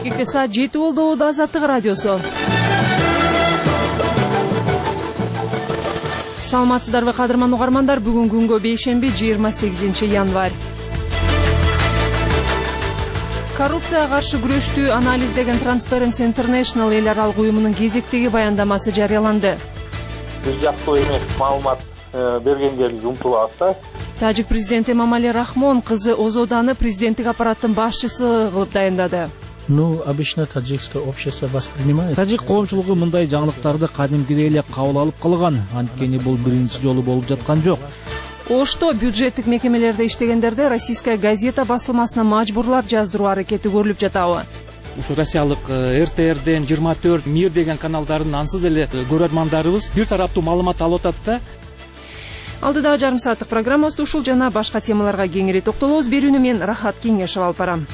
Бишкекте саат 7 болду. Азаттык радиосу. Саламатсыздарбы кадырман угармандар, бүгүн күнгө бейшемби 28 январь. Коррупцияга каршы күрөштү анализдеген Transparency International эл аралык уюмунун кезектеги баяндамасы жарыяланды. Бир жактуу эмес маалымат бергенге умтулабыз. Тажик президенти Эмомали Рахмон кызы Озоданы президенттик аппараттын башчысы кылып дайындады. Обычно таджикское общество воспринимает. Тажик коомчулугу мындай жаңылыктарды кадимкидей эле кабыл алып калган. Анткени бул биринчи жолу болуп жаткан жок. Ошто бюджеттик мекемелерде иштегендерде российская газета басылмасына мажбурлап жаздыруу аракети көрүлүп жатабы. Ушу россиялык РТРден 24 Мир деген каналдардын ансыз эле көрөрмандарыбыз бир тараптуу маалымат алып атат да. Алдыдагы жарым сааттык программабызда ушул жана башка темаларга кеңири токтолобуз. Берүүнү мен Рахат Кеңешев алып барам.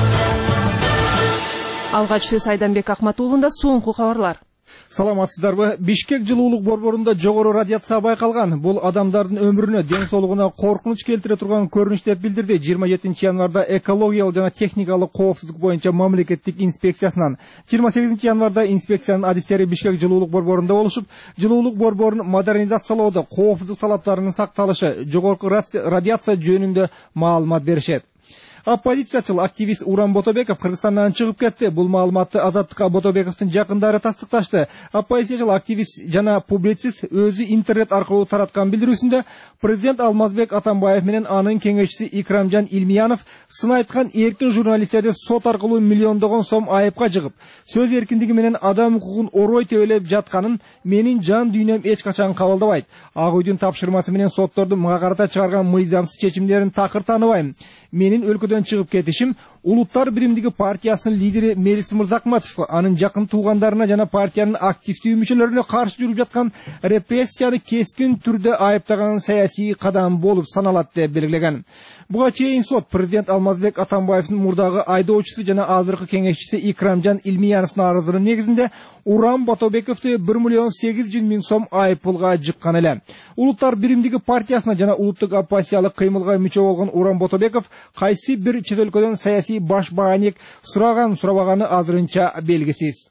Алгач сөз Айданбек Акматуулунда, соңку кабарлар. Саламатсыздарбы? Бишкек жылуулук борборунда жогору радиация байкалган. Бул адамдардын өмүрүнө, ден соолугуна коркунуч келтире турган көрүнүш деп билдирди. 27 январда экологиялык жана техникалык коопсуздук боюнча мамлекеттик инспекциясынан. 28 январда инспекциянын адистери Бишкек жылуулук борборунда болушуп, жылуулук борборун модернизациялоодо коопсуздук талаптарынын сакталышы, жогорку радиация жөнүндө маалымат беришет. Оппозициячыл активист Уран Ботобеков Кыргызстандан чыгып кетти. Бул маалыматты Азаттыкка Ботобековдун жакындары тастыкташты. Оппозициячыл активист жана публицист өзү интернет аркылуу тараткан билдирүүсүндө президент Алмазбек Атамбаев менен анын кеңешчиси Икрамжан Илмиянов сын айткан эркин журналисттерди сот аркылуу миллиондогон сом айыпка жыгып, сөз эркиндиги менен адам укугун орой тебелеп жатканын менин жан дүйнөм эч качан кабылдабайт. Ак үйдүн тапшырмасы менен соттордун мага карата чыгарган мыйзамсыз чечимдерин такыр тааныбайм. Менин өлкөдөн чыгып кетишим Улуттар биримдиги партиясынын лидери Мелис Мырзакматов анын жакын туугандарына жана партиянын активдүү мүчөлөрүнө каршы жүрүп жаткан репрессияны кескин түрдө айыптаган саясий кадам болуп саналат деп белгилеген. Буга чейин сот президент Алмазбек Атамбаевдин мурдагы айдоочусу жана азыркы кеңешчиси Икрамжан Илмияновдун арызынын негизинде Уран Ботобековду 1,8 миллион сом айыппулга жыккан эле. Улуттар биримдиги партиясына жана улуттук оппозициялык кыймылга мүчө болгон Уран Ботобеков кайсы бир чет өлкөдөн саясий баш бааник сурабаганы азырынча белгисиз.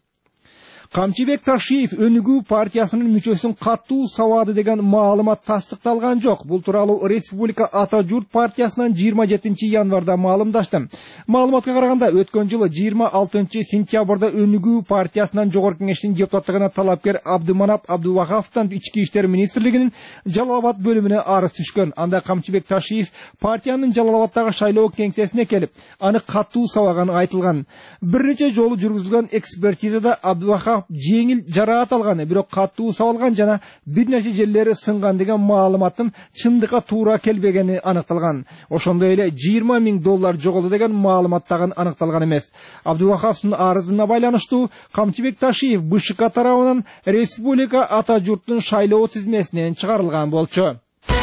Камчыбек Ташиев Өнүгүү партиясынын мүчөсүн каттуу сабады деген маалымат тастыкталган жок. Бул тууралуу Республика Ата Журт партиясынан 27 январда маалымдашты. Маалыматка караганда өткөн жылы 26 сентябрда Өнүгүү партиясынан жогорку кеңештин депутаттыгына талапкер Абдыманап Абдуваховдон Ички иштер министрлигинин Жалал Абад бөлүмүнө арыз түшкөн. Анда Камчыбек Ташиев партиянын Жалал Абадтагы шайлоо кеңсесине келип, аны каттуу сабаганы айтылган. Бир нече жолу жүргүзүлгөн экспертизада Абдувахов жеңил жараат алган, бирок каттуу сабалган жана бир нече жерлери сынган деген маалыматтын чындыкка туура келбегени аныкталган. Ошондой эле $20,000 жоголду деген маалымат дагы аныкталган эмес. Абдуваховдун арызына байланыштуу Камчыбек Ташиев БШК тарабынан Республика Ата Журттун шайлоо тизмесинен чыгарылган болчу.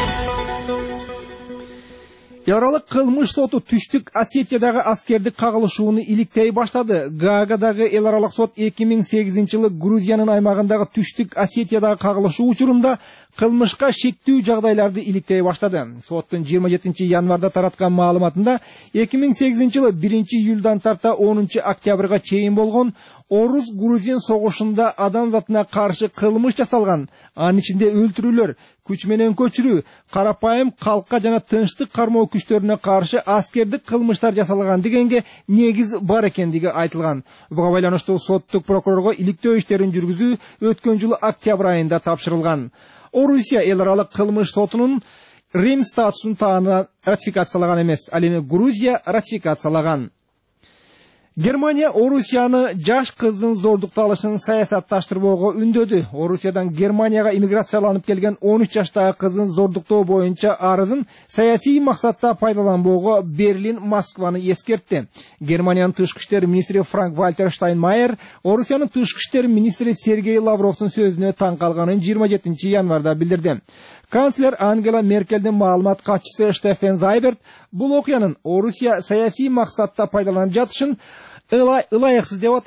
Яралык кылмыш соту Түштүк Осетиядагы аскердик кагылышууну иликтей баштады. Гаагадагы эл аралык сот 2008-жылы Грузиянын аймагындагы Түштүк Осетиядагы кагылышуу учурунда кылмышка шектүү жагдайларды иликтей баштады. Соттун 27 январда тараткан маалыматында 2008-жылы 1-июлдан тарта 10-октябрга чейин болгон Орус-Грузин согушунда адам затына каршы кылмыш жасалган. Анын ичинде өлтүрүүлөр, күч менен көчүрүү, карапайым калкка жана тынчтык кармоо күчтөрүнө каршы аскердик кылмыштар жасалган дегенге негиз бар экендиги айтылган. Буга байланыштуу соттук прокурорго иликтөө иштерин жүргүзүү өткөн жылы октябрь айында тапшырылган. Орусия эл аралык кылмыш сотунун Рим статусун ратификациялаган эмес, ал эми Грузия ратификациялаган. Германия Орусияны жаш кыздын зордукталышын саясатташтырбоого үндөдү. Орусиядан Германияга иммиграцияланып келген 13 жаштагы кыздын зордуктоо боюнча арызын саясий максатта пайдаланбоого Берлин Москваны эскертти. Германиянын тышкы иштер министри Франк-Вальтер Штайнмайер Орусиянын тышкы иштер министри Сергей Лавровдун сөзүнө таң калганын 27 январда билдирди. Канцлер Ангела Меркелдин маалымат катчысы Штефен Зайберт бул окуянын Орусия саясий максатта пайдаланып жатышын ылайыксыз деп атап,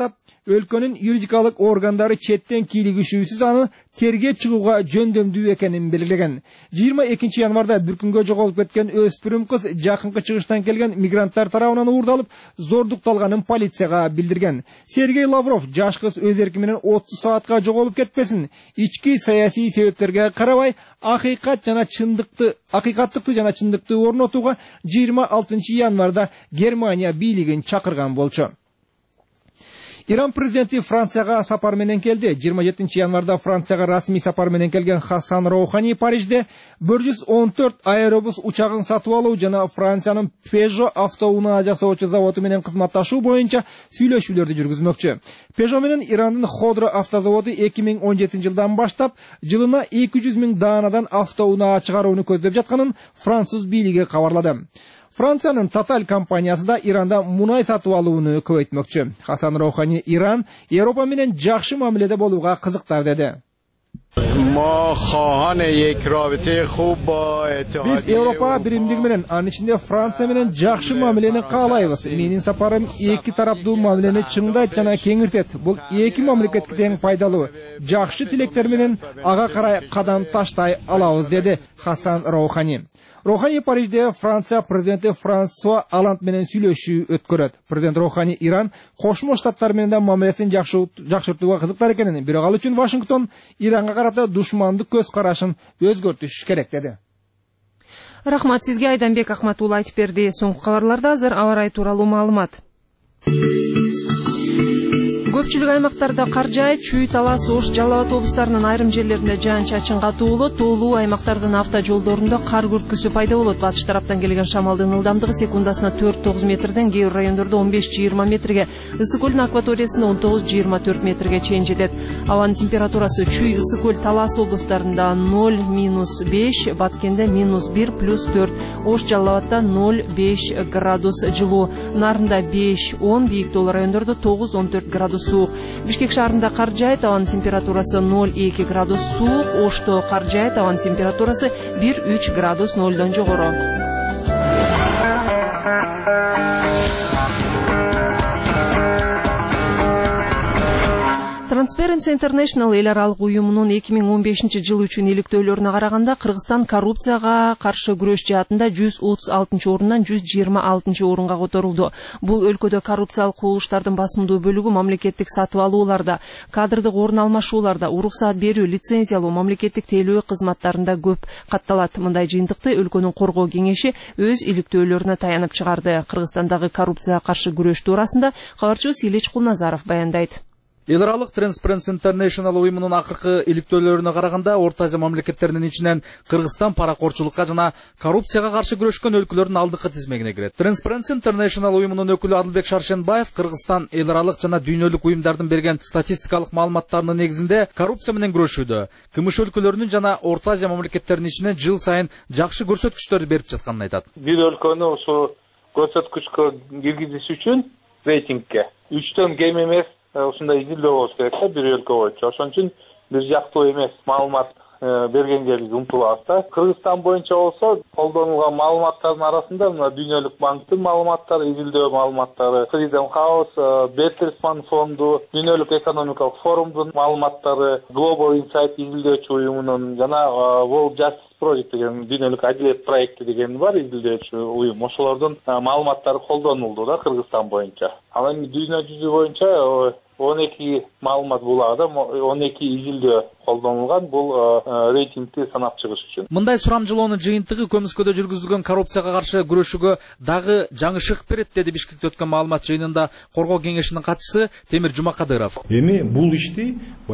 өлкөнүн юридикалык органдары четтен кийлигишүүсүз аны тергеп чыгууга жөндөмдүү экенин белгилеген. 22 январда бир күнгө жоголуп кеткен өспүрүм кыз жакынкы чыгыштан келген мигранттар тарабынан уурдалып, зордукталганын полицияга билдирген. Сергей Лавров жаш кыз өз эрки менен 30 саатка жоголуп кетпесин, ички саясий себептерге карабай акыйкаттыкты жана чындыкты орнотууга 26 январда Германия бийлигин чакырган болчу. Иран президенти Францияга сапар менен келди. 27 январда Францияга расмий сапар менен келген Хасан Роухани Парижде 114 аэробус учагын сатып алуу жана Франциянын Peugeot автоунаа жасоочу заводу менен кызматташуу боюнча сүйлөшүүлөрдү жүргүзмөкчү. Peugeot менен Ирандын Ходро автозаводу 2017 жылдан баштап жылына 200 000 даанадан автоунаа чыгарууну көздөп жатканын француз бийлиги кабарлады. Франциянын Total компаниясы да Иранда мунай сатып алууну көбөйтмөкчү. Хасан Роухани Иран Европа менен жакшы мамиледе болууга кызыктар деди. Биз Европа биримдиги менен, анын ичинде Франция менен жакшы мамилени каалайбыз. Менин сапарым эки тараптуу мамилени чыңдайт жана кеңиртет. Бул эки мамлекетке тең пайдалуу. Жакшы тилектер менен ага карай кадам таштай алабыз, деди Хасан Роухани. Роухани Парижде Франция президенти Франсуа Оланд менен сүйлөшүү өткөрөт. Президент Роухани Иран Кошмо Штаттар менен да мамилесин жакшыртууга кызыктар экенин, бирок ал үчүн Вашингтон Иранга карата душмандык көз карашын өзгөртүш керек деди. Рахмат сизге, Айданбек Ахматулла айтып берди. Соңку кабарларда азыр аба ырайы тууралуу маалымат. Көпчүлүк аймактарда кар жаайт, Чүй, Талас, Ош, Жалал Абад облустарынын айрым жерлеринде жаан-чачын катуулу, тоолуу аймактардын автожолдорунда кар күркүсү пайда болот. Батыш тараптан келген шамалдын ылдамдыгы секундасына 4-9 метрден, кээ бир райондордо 15-20 метрге, Ысык көлдүн акваториясында 19-24 метрге чейин жетет. Абанын температурасы Чүй, Ысык көл, Талас облустарында 0-5, Баткенде -1 + 4, Ош, Жалал Абадда 0-5 градус жылуу, Нарында 5-10, бийик тоолуу райондордо 9-14 градус суук. Бишкек шаарында кар жаайт, абанын температурасы 0-2 градус суук. Ошто кар жаайт, абанын температурасы 1-3 градус 0дон жогору. Transparency International эл аралык уюмунун 2015 жыл үчүн иликтөөлөрүнө караганда Кыргызстан коррупцияга каршы күрөш жаатында 136 орундан 126 орунга которулду. Бул өлкөдө коррупциялык кылмыштардын басымдуу бөлүгү мамлекеттик сатып алууларда, кадрдык орун алмашууларда, уруксаат берүү, лицензиялуу, мамлекеттик тейлөө кызматтарында көп катталат. Мындай жыйынтыкты өлкөнүн коргоо кеңеши өз иликтөөлөрүнө таянып чыгарды. Кыргызстандагы коррупцияга каршы күрөш туурасында кабарчыбыз Илич Кулназаров баяндайт. Эл аралык Transparency International уюмунун акыркы иликтөөлөрүнө караганда Орто Азия мамлекеттеринин ичинен Кыргызстан паракорчулукка жана коррупцияга каршы күрөшкөн өлкөлөрдүн алдыңкы тизмегине кирет. Transparency International уюмунун өкүлү Адылбек Шаршенбаев Кыргызстан эл аралык жана дүйнөлүк уюмдардын берген статистикалык маалыматтарынын негизинде коррупция менен күрөшүүдө КМШ өлкөлөрүнүн жана Орто Азия мамлекеттеринин ичинен жыл сайын жакшы көрсөткүчтөрдү берип жатканын айтат. Бир өлкөнү ушул көрсөткүчкө киргизиш үчүн рейтингге 3төн кем эмес ушундай изилдөө болуш керек да бир өлкө боюнча. Ошон үчүн бир жактуу эмес маалымат бергенге умтулабыз да. Кыргызстан боюнча болсо колдонулган маалыматтардын арасында мына Дүйнөлүк банктын маалыматтары, изилдөө маалыматтары, Freedom House, Bertelsmann фонду, Дүйнөлүк экономикалык форумдун маалыматтары, Global Insight изилдөөчү уюмунун жана World Justice Project деген дүйнөлүк адилет проекти деген бар, изилдөөчү уюм. Ошолордун маалыматтары колдонулду да Кыргызстан боюнча. Ал эми дүйнө жүзү боюнча 12 маалымат булагда 12 изилдөө колдонулган, бул рейтингти санап чыгыш үчүн. Мындай сурамжылоонун жыйынтыгы көмүскөдө жүргүзүлгөн коррупцияга каршы күрөшүүгө дагы жаңышык берет, деди Бишкекте өткөн маалымат жыйынында коргоо кеңешинин катчысы Темир Жумакадыров. Эми бул ишти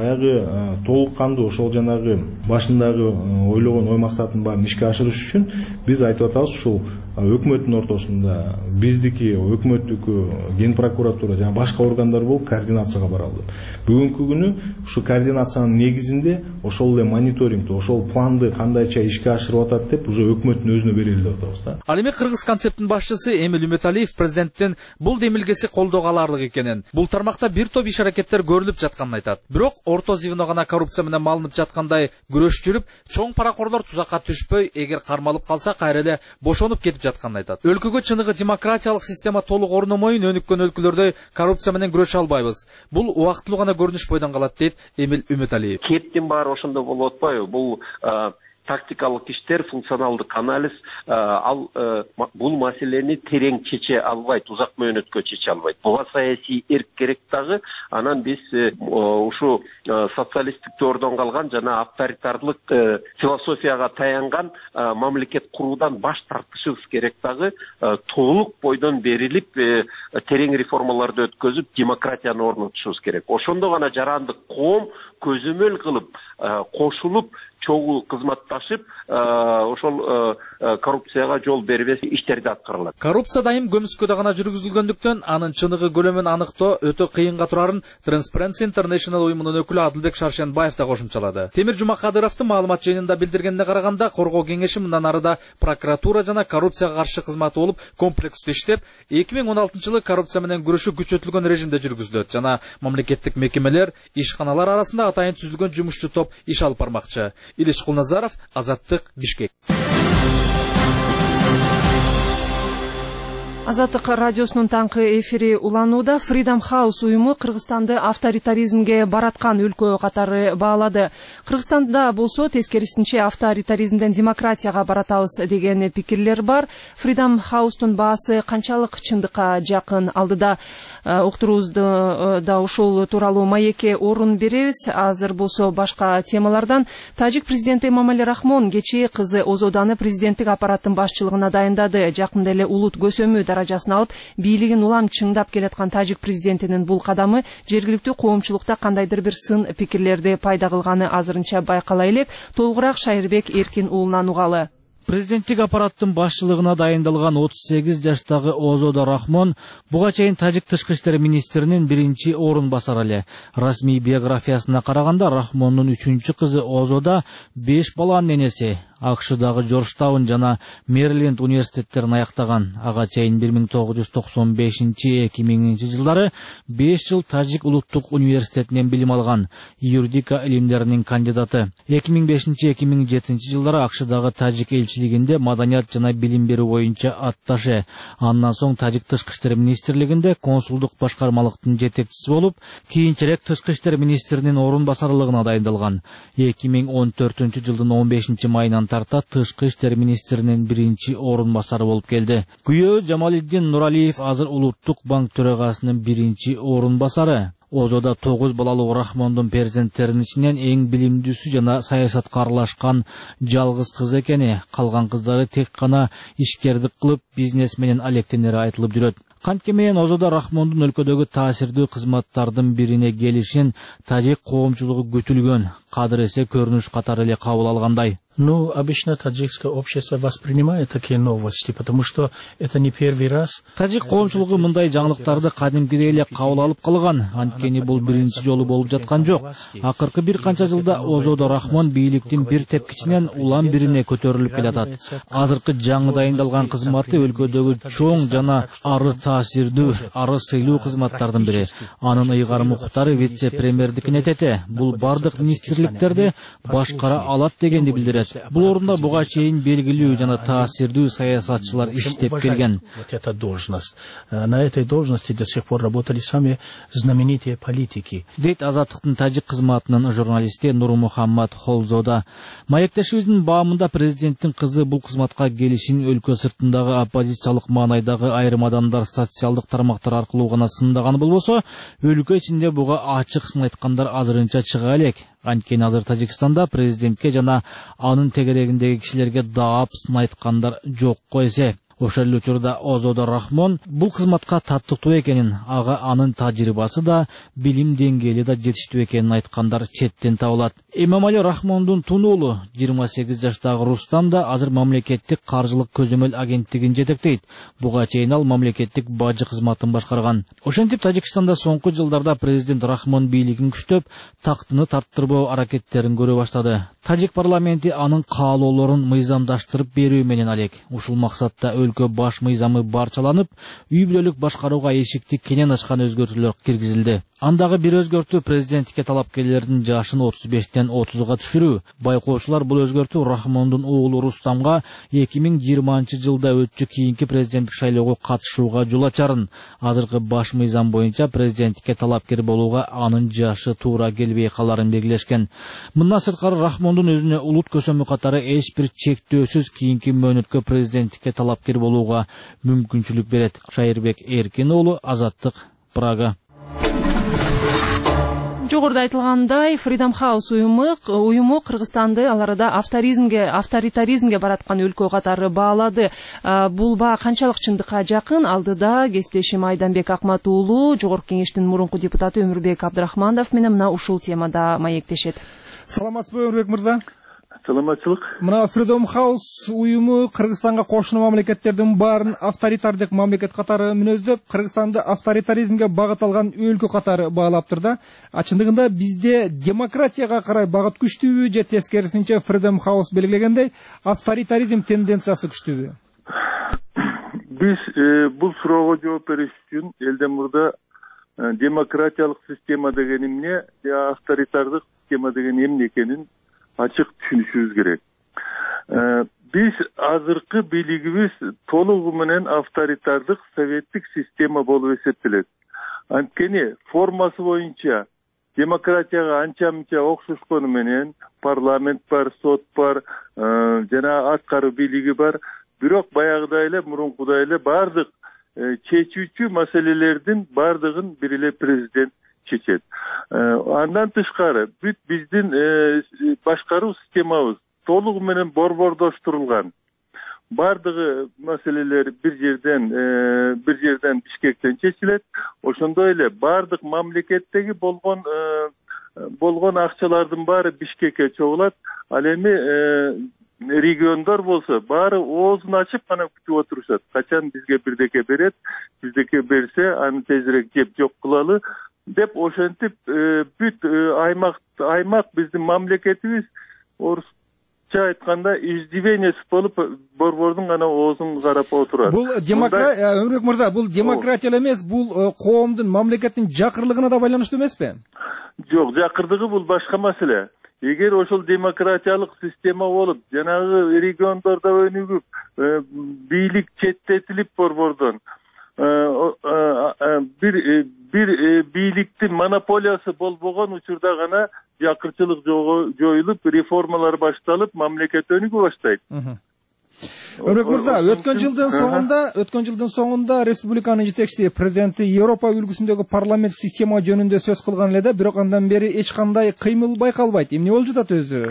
баягы толук кандуу ошол жанагы башындагы ойлогон ой максатын баарын ишке ашырыш үчүн биз айтып атабыз, ушул өкмөттүн ортосунда биздики өкмөттүкү Ген прокуратура жана башка органдар болуп координацияга баралды. Бүгүнкү күнү ушу координациянын негизинде ошол эле мониторингди, ошол планды кандайча ишке ашырып атат деп уже өкмөттүн өзүнө берели деп атабыз да. Ал эми Кыргыз концепттин башчысы Эмил Үмөталиев президенттин бул демилгеси колдоого аларлык экенин, бул тармакта бир топ иш аракеттер көрүлүп жатканын айтат. Бирок орто звено гана коррупция менен малынып жаткандай күрөш жүрүп, чоң паракорлор тузакка түшпөй, эгер кармалып калса кайра эле бошонуп кетип жатканын айтат. Өлкөгө чыныгы демократиялык система толук орномойун өнүккөн өлкөлөрдөй коррупция менен күрөшө албайбыз. бул убактылуу гана көрүнүш бойдон калат дейт Эмил Үмүталиев. Кептин баары ошондо болуп атпайбы? Бул тактикалык иштер, функционалдык анализ бул маселени терең чече албайт, узак мөөнөткө чече албайт. Буга саясий эрк керек дагы. Анан биз ушу социалисттик дöөрдөн калган жана авторитарлык философияга таянган мамлекет куруудан баш тартышыбыз керек дагы. Толук бойдон берилип, терең реформаларды өткөзүп, демократияны орнотушубуз керек. Ошондо гана жарандык коом көзөмөл кылып, кошулуп, чогуу кызматташып, ошол коррупцияга жол бербес иштерди аткарылат. Коррупция дайым көмүскөдө гана жүргүзүлгөндүктөн анын чыныгы көлөмүн аныктоо өтө кыйынга турарын Transparency International уюмунун өкүлү Адылбек Шаршенбаев да кошумчалады. Темир Жумакадыровдун маалымат жыйынында билдиргенине караганда, коргоо кеңеши мындан арыда прокуратура жана коррупцияга каршы кызматы болуп комплекстүү иштеп, 2016-жылы коррупция менен күрөшүү күчөтүлгөн режимде жүргүзүлөт жана мамлекеттик мекемелер, ишканалар арасында атайын түзүлгөн жумушчу топ иш алып бармакчы. Илиш Кулназаров, Азаттык, Бишкек. Азаттык радиосунун таңкы эфири уланууда. Freedom House уюму Кыргызстанды авторитаризмге бараткан өлкө катары баалады. Кыргызстанда болсо тескерисинче авторитаризмден демократияга баратабыз деген пикирлер бар. Freedom House'тун баасы канчалык чындыкка жакын? Алдыда уктуруубузда да ушул тууралуу маекке орун беребиз. Азыр болсо башка темалардан. Тажик президенти Эмомали Рахмон кечээ кызы Озоданы президенттик аппараттын башчылыгына дайындады. Жакында эле улут көсөмү даражасын алып, бийлигин улам чыңдап келаткан тажик президентинин бул кадамы жергиликтүү коомчулукта кандайдыр бир сын пикирлерди пайда кылганы азырынча байкала элек. Толугураак Шайырбек Эркин уулунан угалы. Президенттик аппараттын башчылыгына дайындалган 38 жаштагы Озодо Рахмон буга чейин тажик тышкы иштер министринин биринчи орун басары эле. Расмий биографиясына караганда Рахмондун 3-чү кызы Озодо 5 баланын энеси. АКШдагы Жоржтаун жана Мэриленд университеттерин аяктаган. Ага чейин 1995-2000 жылдары 5 жыл Тажик улуттук университетинен билим алган, юридика илимдеринин кандидаты. 2005-2007 жылдары АКШдагы Тажик элчилигинде маданият жана билим берүү боюнча атташе. Андан соң Тажик тышкы иштер министрлигинде консулдук башкармалыктын жетекчиси болуп, кийинчерээк тышкы иштер министринин орун басарлыгына дайындалган. 2014 жылдын 15 майынан тарта тышкы иштер министринин биринчи орун басары болуп келди. Күйөө Жамалиддин Нуралиев азыр улуттук банк төрагасынын биринчи орун басары. Озодо 9 балалуу Рахмондун перзенттеринин ичинен эң билимдүүсү жана саясатка аралашкан жалгыз кыз экени, калган кыздары тек гана ишкердик кылып, бизнес менен алектенери айтылып жүрөт. Кантке менен Озодо Рахмондун өлкөдөгү таасирдүү кызматтардын бирине келишин тажик коомчулугу күтүлгөн, кадыр эсе көрүнүш катары эле кабыл алгандай. Ну, обычно таджикское общество воспринимает такие новости, потому что это не первый раз. Тажик коомчулугу мындай жаңылыктарды кадимкидей эле кабыл алып калган, анткени бул биринчи жолу болуп жаткан жок. Акыркы бир канча жылда Озодо Рахмон бийликтин бир тепкичинен улам бирине көтөрүлүп келатат. Азыркы жаңы дайындалган кызматы өлкөдөгү чоң жана ары таасирдүү, ары сыйлуу кызматтардын бири. Анын ыйгар муктары вице-премьердикине тете. Бул бардык министрликтерди башкара алат дегенди билдирет. Бул орунда буга чейин белгилүү жана таасирдүү саясатчылар иштеп келген. Вот эта должность. На этой должности до сих пор работали сами знаменитые политики. Дейт Азаттыктын тажик кызматынын журналисти Нурмухаммад Холзода. Маектешибиздин баамында президенттин кызы бул кызматка келишин өлкө сыртындагы оппозициялык маанайдагы айрым адамдар социалдык тармактар аркылуу гана сындаганы болбосо, өлкө ичинде буга ачык сын айткандар азырынча чыга элек. Анткени азыр Тажикстанда президентке жана анын тегерегиндеги кишилерге даап сын айткандар жокко эсе. Ошол эле учурда Озодо Рахмон бул кызматка таттыктуу экенин, ага анын тажрыйбасы да, билим деңгээли да жетиштүү экенин айткандар четтен табылат. Эмомали Рахмондун тунуулу 28 жаштагы Рустам да азыр мамлекеттик каржылык көзөмөл агенттигин жетектейт. Буга чейин ал мамлекеттик бажы кызматын башкарган. Ошентип Тажикстанда соңку жылдарда президент Рахмон бийлигин күчтөп, тактыны тарттырбоо аракеттерин көрө баштады. Тажик парламенти анын каалоолорун мыйзамдаштырып берүү менен алек. Ушул максатта өлкө баш мыйзамы барчаланып, үй бүлөлүк башкарууга эшикти кенен ачкан өзгөртүүлөр киргизилди. Андагы бир өзгөртүү президенттикке талапкерлердин жашын 35тен 30га түшүрүү. Байкоочулар бул өзгөртүү Рахмондун уулу Рустамга 2020 жылда өтчү кийинки президенттик шайлоого катышууга жол ачарын. Азыркы баш мыйзам боюнча президенттикке талапкер болууга анын жашы туура келбей каларын белгилешкен. Мындан сырткары Рахмондун өзүнө улут көсөмү катары эч бир чектөөсүз кийинки мөөнөткө президенттикке талапкер болууга мүмкүнчүлүк берет. Шайырбек Эркин уулу, Азаттык, Прага. Жогоруда айтылгандай, Freedom House уюму Кыргызстанды ал арада авторитаризмге бараткан өлкө катары баалады. Бул баа канчалык чындыкка жакын? Алдыда кесиптешим Айданбек Акмат уулу, Жогорку Кеңештин мурунку депутаты Өмүрбек Абдрахманов менен мына ушул темада маектешет. Саламатсызбы, Өмүрбек мырза? Саламатчылык. Мына Freedom House уюму Кыргызстанга кошуна мамлекеттердин баарын авторитардык мамлекет катары мүнөздөп, Кыргызстанды авторитаризмге багыт алган өлкө катары баалаптыр да. Чындыгында бизде демократияга карай багыт күчтүүбү же тескерисинче Freedom House белгилегендей авторитаризм тенденциясы күчтүүбү? Биз бул суроого жооп бериш үчүн элден мурда демократиялык система деген эмне, авторитардык система деген эмне экенин ачык түшүнүшүбүз керек. Биз азыркы бийлигибиз толугу менен авторитардык советтик система болуп эсептелет. Анткени формасы боюнча демократияга анча-мынча окшошкону менен парламент бар, сот бар, жана аткаруу бийлиги бар. Бирок баягыдай эле, мурункудай эле бардык чечүүчү маселелердин бардыгын бир эле президент чечет. Андан тышкары биздин башкаруу системабыз толугу менен борбордоштурулган. Бардыгы маселелер бир жерден Бишкектен чечилет. Ошондой эле бардык мамлекеттеги болгон акчалардын баары Бишкекке чогулат. Ал эми региондор болсо баары оозун ачып гана күтүп отурушат. Качан бизге бирдеке берет, бирдеке берсе аны тезирээк жеп жок кылалы деп ошентип бүт аймак биздин мамлекетибиз орусча айтканда иждивенец болуп борбордун гана оозун карап отурат. Бул Өмүрбек мырза, бул демократия эмес, бул коомдун, мамлекеттин жакырлыгына да байланыштуу эмеспи? Жок, жакырдыгы бул башка маселе. Эгер ошол демократиялык система болуп, жанагы региондордо өнүгүп, бийлик четтетилип борбордон, бир бийликтин монополиясы болбогон учурда гана жакырчылык жоюлуп, реформалар башталып, мамлекет өнүгө баштайт. Өмүрбек мырза, өткөн жылдын соңунда республиканын жетекчиси президенти Европа үлгүсүндөгү парламент система жөнүндө сөз кылган эле да, бирок андан бери эч кандай кыймыл байкалбайт. Эмне болуп жатат өзү?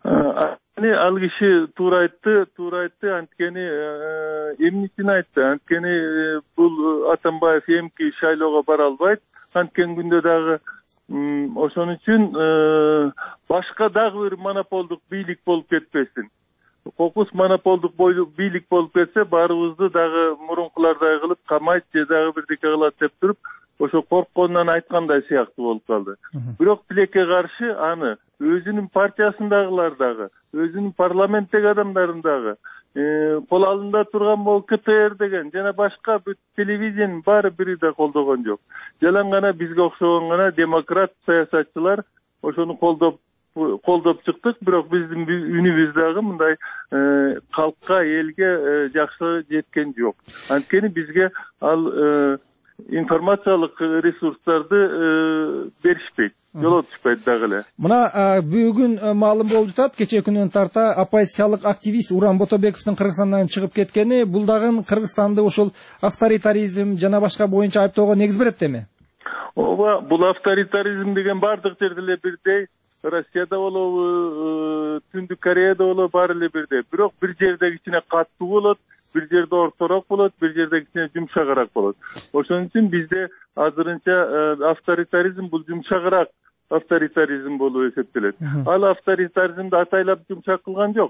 Ал киши туура айтты, анткени эмнесин айтты, анткени бул Атамбаев эмки шайлоого бара албайт, анткен күндө дагы ошон үчүн башка дагы бир монополдук бийлик болуп кетпесин. Кокус монополдук бийлик болуп кетсе, баарыбызды дагы мурункулардай кылып камайт же дагы бирдеке кылат деп туруп, ошо коркконунан айткандай сыяктуу болуп калды. Бирок тилекке каршы аны өзүнүн партиясындагылар дагы, өзүнүн парламенттеги адамдарын дагы, кол алында турган могу КТР деген жана башка бүт телевидениянын баары бири да колдогон жок. Жалаң гана бизге окшогон гана демократ саясатчылар ошону колдоп чыктык, бирок биздин үнүбүз дагы мындай калкка, элге жакшы жеткен жок. Анткени бизге ал информациялык ресурстарды беришпейт, жоло түшпөйт дагы эле. Мына бүгүн маалым болуп жатат, кечээ күнүнөн тарта оппозициялык активист Уран Ботобековдун Кыргызстандан чыгып кеткени, бул дагы Кыргызстанды ушул авторитаризм жана башка боюнча айыптоого негиз берет эми? Ооба, бул авторитаризм деген бардык жерде эле бирдей. Россияда болобу, Түндүк Кореяда болобу, баары эле бирдей. Бирок бир жерде кичине каттуу болот, бир жерде ортороок болот, бир жерде кичине жумшагыраак болот. Ошон үчүн бизде азырынча авторитаризм бул жумшагыраак авторитаризм болуп эсептелет. Ал авторитаризмди атайлап жумшак кылган жок.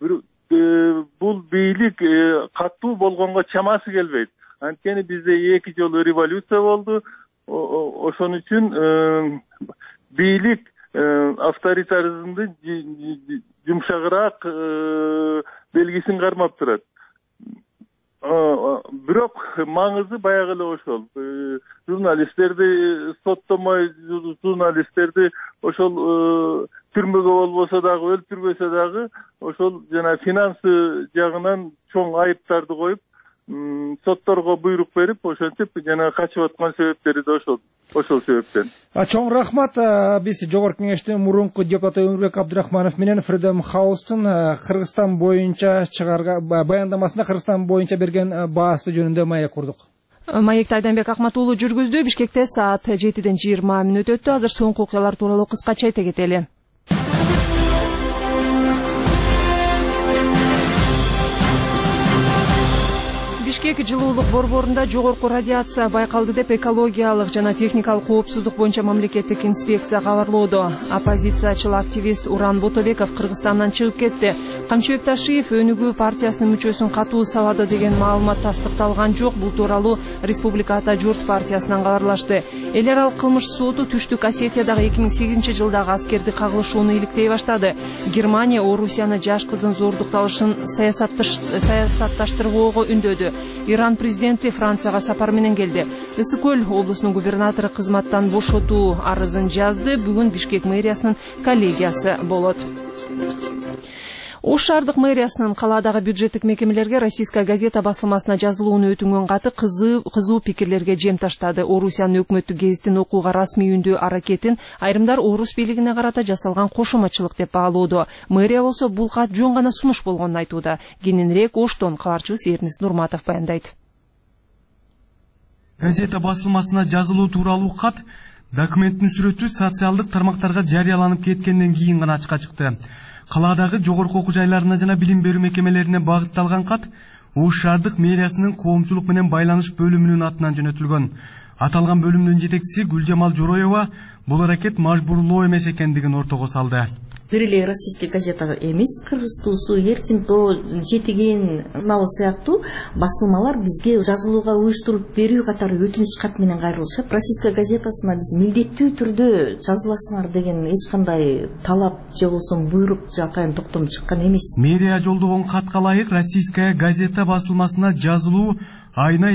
Бул бийлик каттуу болгонго чамасы келбейт. Анткени бизде 2 жолу революция болду. Ошон үчүн бийлик авторитаризмди жумшагыраак белгисин кармап турат. бирок маңызы баягы эле ошол. Журналисттерди соттомой, журналисттерди ошол түрмөгө болбосо дагы, өлтүрбөсө дагы ошол жана финансы жагынан чоң айыптарды коюп, сотторго буйрук берип, ошентип жана качып аткан себептери да ошол себептен. Чоң рахмат. Биз Жогорку Кеңештин мурунку депутаты Өмүрбек Абдрахманов менен Freedom House'тун Кыргызстан боюнча баяндамасында Кыргызстан боюнча берген баасы жөнүндө маек курдук. Маекти Айданбек Акматуулу жүргүздү. Бишкекте саат 7-ден 20 мүнөт өттү. Азыр соңку окуялар тууралуу кыскача айта кетели. Бишкек жылуулук борборунда жогорку радиация байкалды деп экологиялык жана техникалык коопсуздук боюнча мамлекеттик инспекция кабарлоодо. Оппозициячыл активист Уран Ботобеков Кыргызстандан чыгып кетти. Камчыбек Ташиев Өнүгүү партиясынын мүчөсүн катуу сабады деген маалымат тастыкталган жок. Бул тууралуу Республика Ата Журт партиясынан кабарлашты. Эл аралык кылмыш соту Түштүк Осетиядагы 2008-жылдагы аскерди кагылышууну иликтей баштады. Германия Орусияны жаш кыздын зордукталышын саясатташтырбоого үндөдү. Иран президенти Францияга сапар менен келди. Ысык-Көл облусунун губернатору кызматтан бошотуу арызын жазды. Бүгүн Бишкек мэриясынын коллегиясы болот. Ош шаардык мэриясынын калаадагы бюджеттик мекемелерге Российская газета басылмасына жазылууну өтүнгөн каты кызуу пикирлерге жем таштады. Орусиянын өкмөттүк гезитин окууга расмий үндөө аракетин айрымдар орус бийлигине карата жасалган кошоматчылык деп баалоодо. Мэрия болсо бул кат жөн гана сунуш болгонун айтууда. Кененирээк Оштон кабарчыбыз Эрнис Нурматов баяндайт. Газета басылмасына жазылуу тууралуу кат документтин сүрөтү социалдык тармактарга жарыяланып кеткенден кийин гана ачыкка чыкты. Калаадагы жогорку окуу жайларына жана билим берүү мекемелерине багытталган кат Ош шаардык мэриясынын коомчулук менен байланыш бөлүмүнүн атынан жөнөтүлгөн. Аталган бөлүмдүн жетекчиси Гүлжамал Жороева бул аракет мажбурлоо эмес экендигин ортого салды. Бир эле российский газета эмес, Кыргыз туусу, Эркин тоо, Жетиген журналы сыяктуу басылмалар бизге жазылууга уюштуруп берүү катары өтүнүч кат менен кайрылышат. Российская газетасына биз милдеттүү түрдө жазыласыңар деген эч кандай талап же болсо буйрук же атайын токтом чыккан эмес. Мэрия жолдогон катка ылайык Российская газета басылмасына жазылуу айына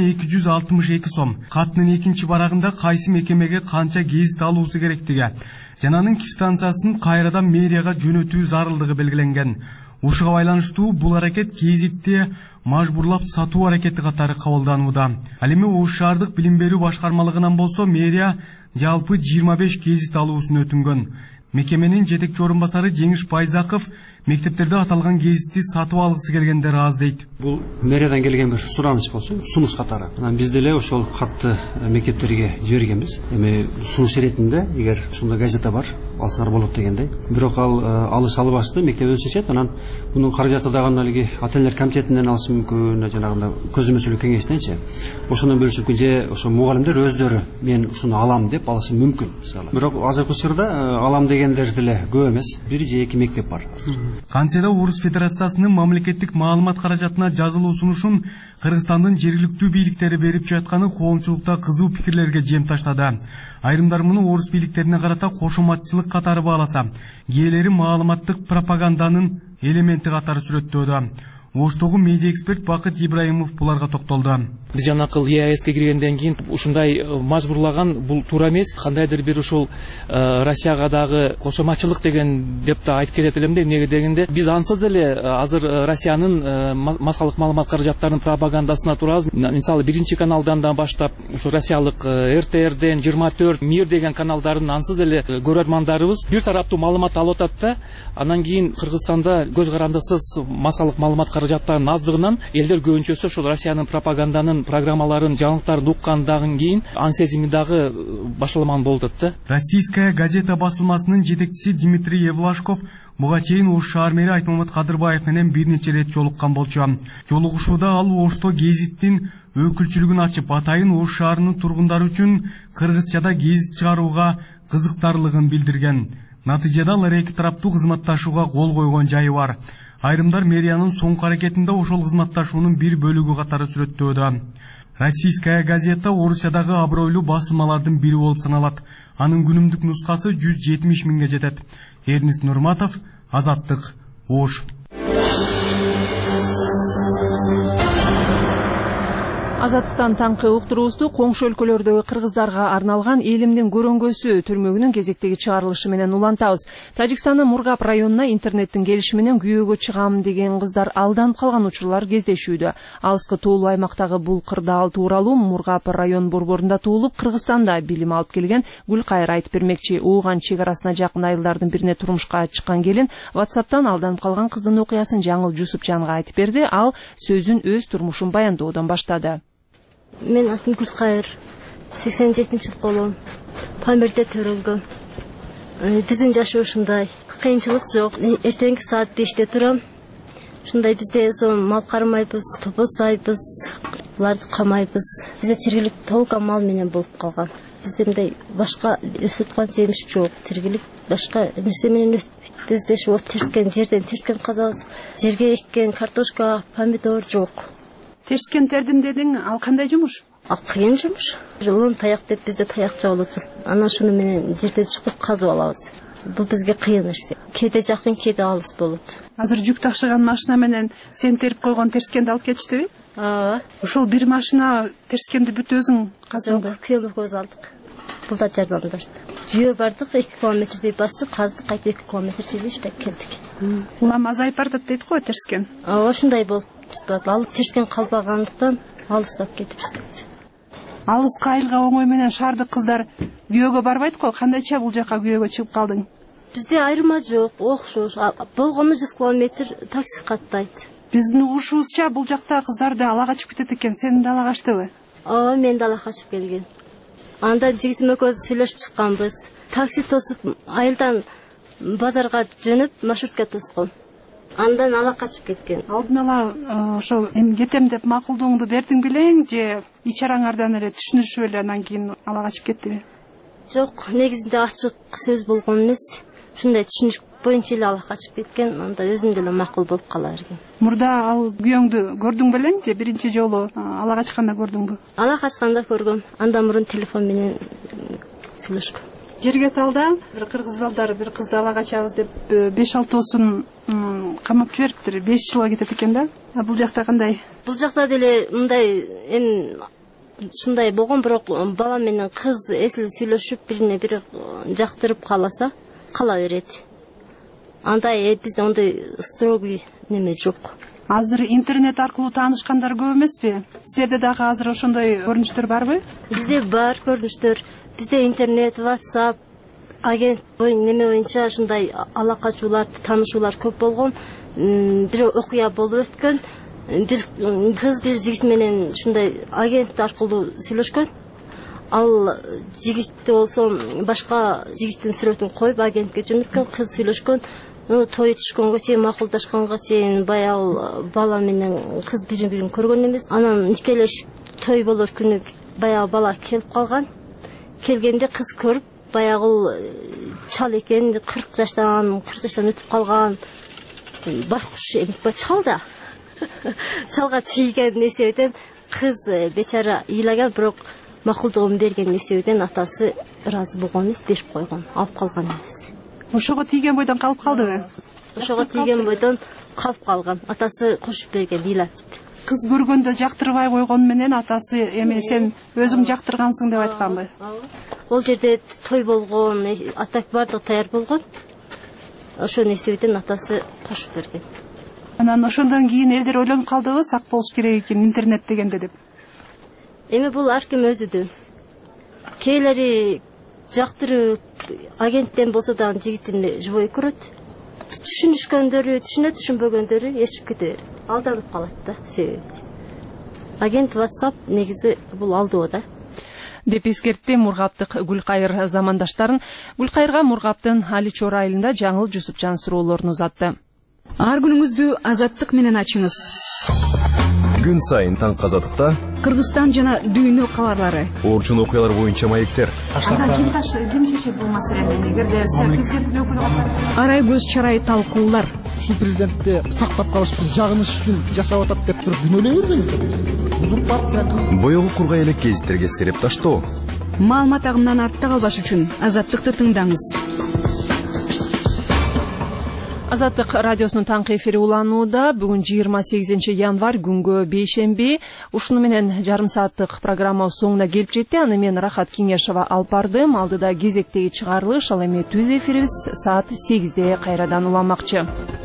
262 сом. Каттын экинчи барагында кайсы мекемеге канча гезит алуусу керектиги жана анын квитанциясын кайрадан мэрияга жөнөтүү зарылдыгы белгиленген. Ушуга байланыштуу бул аракет гезитти мажбурлап сатуу аракети катары кабылданууда. Ал эми Ош шаардык билим берүү башкармалыгынан болсо мэрия жалпы 25 гезит алуусун өтүнгөн. Мекеменин жетекчи орун басары Жеңиш Байзаков мектептерде аталган гезитти сатып алгысы келгендер аз дейт. Бул мэриядан келген бир сураныч болсо, сунуш катары. Анан биз деле ошол катты мектептерге жибергенбиз. Эми сунуш иретинде эгер ушундай газета бар, алсаңар болот дегендей. Бирок ал алыш албашты, мектеп өзү чечет. Анан мунун каражаты дагы алиги ата-энелер комитетинен алышы мүмкүн, жанагындай көзөмөлчүлүк кеңешиненчи. Ошондон бөлүшүп же ошо мугалимдер өздөрү мен ушуну алам деп алышы мүмкүн. Бирок азыркы учурда алам дегендер деле көп эмес. Бир же эки мектеп бар. Кантсе да Орус Федерациясынын мамлекеттик маалымат каражатына жазылуу сунушун Кыргызстандын жергиликтүү бийликтери берип жатканы коомчулукта кызуу пикирлерге жем таштады. Айрымдар муну орус бийликтерине карата кошоматчылык катары бааласа, кээделери маалыматтык пропаганданын элементи катары сүрөттөөдө. Оштогу медиа эксперт Бакыт Ибраимов буларга токтолду. Биз жанакыл ЕАЭСке киргенден кийин ушундай мажбурлаган бул туура эмес. Кандайдыр бир ушул Россияга дагы кошоматчылык деген деп да айтып кетет элем да. Эмнеге дегенде биз ансыз деле азыр Россиянын массалык маалымат каражаттарынын пропагандасына турабыз. Мисалы биринчи каналдан да баштап ушу россиялык РТРден 24 Мир деген каналдардын ансыз деле көрөрмандарыбыз бир тараптуу маалымат алып атат да. Анан кийин Кыргызстанда көз карандысыз массалык маалымат каражаттарынын аздыгынан элдер көбүнчөсү ошол Россиянын пропаганданын программаларын, жаңылыктарын уккандан кийин ан сезими дагы башаламан болуп атат да. Российская газета басылмасынын жетекчиси Дмитрий Евлашков буга чейин Ош шаар мэри Айтмамат Кадырбаев менен бир нече ирет жолуккан болчу. Жолугушууда ал Ошто гезиттин өкүлчүлүгүн ачып, атайын Ош шаарынын тургундары үчүн кыргызчада гезит чыгарууга кызыктарлыгын билдирген. Натыйжада алар эки тараптуу кызматташууга кол койгон жайы бар. Айрымдар мэриянын соңку аракетинде ошол кызматташуунун бир бөлүгү катары сүрөттөөдө. Российская газета Орусиядагы абройлуу басылмалардын бири болуп саналат. Анын күнүмдүк нускасы 170 миңге жетет. Эрнис Нурматов, Азаттык, Ош. Азаттыктан таңкы уктуруубузду коңшу өлкөлөрдөгү кыргыздарга арналган элимдин көрөңгөсү түрмөгүнүн кезектеги чыгарылышы менен улантабыз. Тажикстандын Мургап районуна интернеттин келиши менен күйөөгө чыгам деген кыздар алданып калган учурлар кездешүүдө. Алыскы тоолуу аймактагы бул кырдаал тууралуу Мургап район борборунда туулуп, Кыргызстанда билим алып келген Гүлкайыр айтып бермекчи. Ууган чек арасына жакын айылдардын бирине турмушка чыккан келин WhatsApp'тан алданып калган кыздын окуясын Жаңыл Жусупжанга айтып берди. Ал сөзүн өз турмушун баяндоодон баштады. Мен атым Гүлкайыр, 87-жылкы болом. Памирде төрөлгөм. Биздин жашоо ушундай. Кыйынчылык жок. Эртеңки саат 5-те турам. Ушундай бизде мал кармайбыз, топосайбыз, буларды камайбыз. Бизде тиргилик толук мал менен болуп калган. Бизде мындай башка өсүп аткан жемиш жок. Тиргилик башка нерсе менен өтпөйт. Бизде ошо терскен жерден терскен казабыз, жерге эккен картошка, помидор жок. Терскен тердим дедиң, ал кандай жумуш? Кыйын жумуш. Улун таяк деп бизде таякча болот. Анан шуну менен жерден чукуп казып алабыз. Бул бизге кыйын нерсе. Кээде жакын, кээде алыс болот. Азыр жүк ташыган машина менен сен терип койгон терскенди алып кетиштиби? Ошол бир машина терскенди бүт өзүң каздыңбы? Күйөөнү көз алдык. Бул да жардамдашты. Жүйө бардык, 2 километрдей бастык, каздык, кайта 2 километр жүрүштүк келдик. Улам азайып бардат дейт го терскен. Ошондой болуп алып терскен калбагандыктан алыстап кетипти. Алыска айылга оңой менен шаардык кыздар күйөөгө барбайт го. Кандайча бул жака күйөөгө чыгып калдың? Bizde ayrıma yok, okşuş. Bolğonu 100 kilometr taksi kattaydı. Биздин угушубузча бул жакта кыздар да ала качып кетет экен. Сен да ала качтыбы? Ооба, мен да ала качып келген. Анда жигитим экөөбүз сүйлөшүп чыкканбыз. Такси тосуп, айылдан базарга жөнөп, маршрутка тоскон. Андан ала качып кеткен. Алдын ала ошо кетем деп макулдооңду бердиң белең же ичараңардан эле түшүнүшүп эле анан кийин ала качып кеттиби? Жок, негизинде ачык сөз болгон эмес. Ушундай түшүнүш боюнча эле ала качып кеткен, анда өзүм деле макул болуп кала берген. Мурда ал күйөөңдү көрдүң белең же биринчи жолу ала качканда көрдүңбү? Ала качканда көргөм. Андан мурун телефон менен сүйлөшкөм. Жергеталда бир кыргыз балдары бир кызды ала качабыз деп 5-6 камап жибериптир. 5 жылга кетет экен да. Бул жакта кандай? Бул жакта деле мындай ушундай болгон, бирок бала менен кыз эсил сүйлөшүп, бирине бири жактырып каласа, кала берет. Андай бизде ондай строгий неме жок. Азыр интернет аркылуу таанышкандар көп эмеспи? Силерде дагы азыр ошондой көрүнүштөр барбы? Бизде бар көрүнүштөр. Бизде интернет, WhatsApp, агент неме боюнча ушундай ала качуулар, таанышуулар көп болгон. Бир окуя болуп өткөн. Бир кыз бир жигит менен ушундай агент аркылуу сүйлөшкөн. Ал жигитти болсо башка жигиттин сүрөтүн коюп агентке жөнөткөн, кыз сүйлөшкөн. Той түшкөнгө чейин, макулдашканга чейин баягы бала менен кыз бири-бирин көргөн эмес. Анан никелешип той болор күнү баягы бала келип калган. Келгенде кыз көрүп, баягы чал экен, 40 жаштан өтүп калган. Башкуш чал да. Чалга тийген эсебинен кыз бечара ыйлаган, бирок макулдугун берген эсебинен атасы ыраазы болгон эмес, берип койгон, алып калган эмес. Ошого тийген бойдон калып калдыбы? Ошого тийген бойдон калып калган. Атасы кошуп берген, ыйлатып. Кыз көргөндө жактырбай койгон менен атасы эми сен өзүң жактыргансың деп айтканбы? Ол жерде той болгон, атак бардыгы даяр болгон. Ошонун эсебинен атасы кошуп берген. Анан ошондон кийин элдер ойлонуп калдыбы, сак болуш керек экен интернет дегенде деп. Эми бул ар ким өзүдүн. Кээлери жактырып, агенттен болсо дагы жигитин жубой көрөт. Түшүнүшкөндөрү, түшүнбөгөндөрү эшип кете берет. Алданып калат да, себеби. Агент WhatsApp негизи бул алдоо да. Деп эскертти Мургаптык Гүлкайыр замандаштарын. Гүлкайырга Мургаптын Аличор айылында Жаңыл Жусупжан суроолорун узатты. Ар күнүңүздү азаттык менен ачыңыз. Күн сайын таң Азаттыкта Кыргызстан жана дүйнө кабарлары. Орчун окуялар боюнча маектер. Ким чечет бул маселени? Эгерде президенттин өкүлү арай көз чарай талкуулар. Ушул президентти сактап калыш үчүн, жагыныш үчүн жасап атат деп туруп күнөөлөй бербеңиздер. Узурпация. Боёгу кургай элек гезиттерге сереп таштоо. Маалымат агымынан артта калбаш үчүн Азаттыкты тыңдаңыз. Азаттык радиосунун таңкы эфири уланууда. Бүгүн 28 январь күнгө бейшемби. Ушуну менен жарым сааттык программа соңуна келип жетти. Аны мен Рахат Кеңешова алып бардым. Алдыда кезектеги чыгарылыш, ал эми түз эфирибиз саат 8де кайрадан уланмакчы.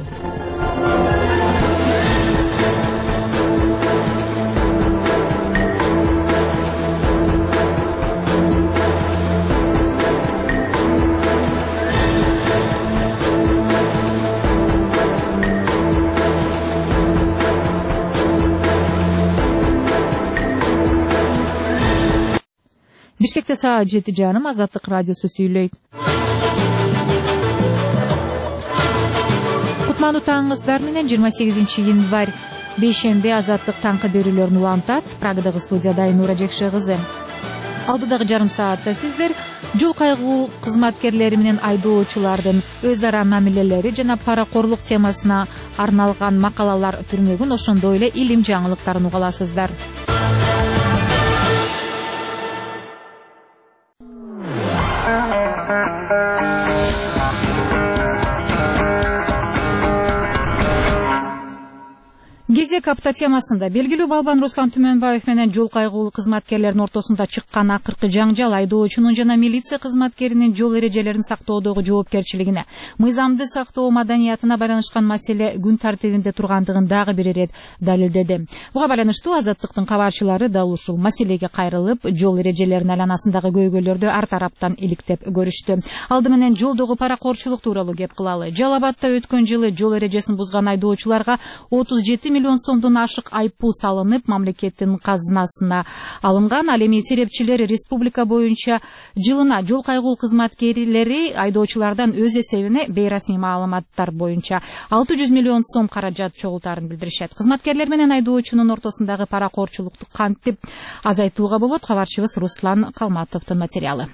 Бишкекте саат 7:30 Азаттык радиосу сүйлөйт. Кутмандуу таңыңыздар менен 28 январь бейшемби Азаттык таңкы берүүлөрүн улантат. Прагадагы студияда Айнура Жекше кызы. Алдыдагы жарым саатта сиздер жол кайгуу кызматкерлери менен айдоочулардын өз ара мамилелери жана паракорлук темасына арналган макалалар түрмөгүн, ошондой эле илим жаңылыктарын уга аласыздар. Кезек апта темасында белгилүү балбан Руслан Түмөнбаев менен жол кайгуу кызматкерлеринин ортосунда чыккан акыркы жаңжал айдоочунун жана милиция кызматкеринин жол эрежелерин сактоодогу жоопкерчилигине, мыйзамды сактоо маданиятына байланышкан маселе күн тартибинде тургандыгын дагы бир ирет далилдеди. Буга байланыштуу Азаттыктын кабарчылары дал ушул маселеге кайрылып, жол эрежелеринин айланасындагы көйгөйлөрдү ар тараптан иликтеп көрүштү. Алды менен жолдогу паракорчулук тууралуу кеп кылалы. Жалал Абадта өткөн жылы жол эрежесин бузган айдоочуларга 37 миллион сомдон ашык айыппул салынып, мамлекеттин казынасына алынган. Ал эми серепчилер республика боюнча жылына жол кайгуу кызматкерлери айдоочулардан өз эсебине бейрасмий маалыматтар боюнча 600 миллион сом каражат чогултаарын билдиришет. Кызматкерлер менен айдоочунун ортосундагы паракорчулукту кантип азайтууга болот? Кабарчыбыз Руслан Калматовдун материалы.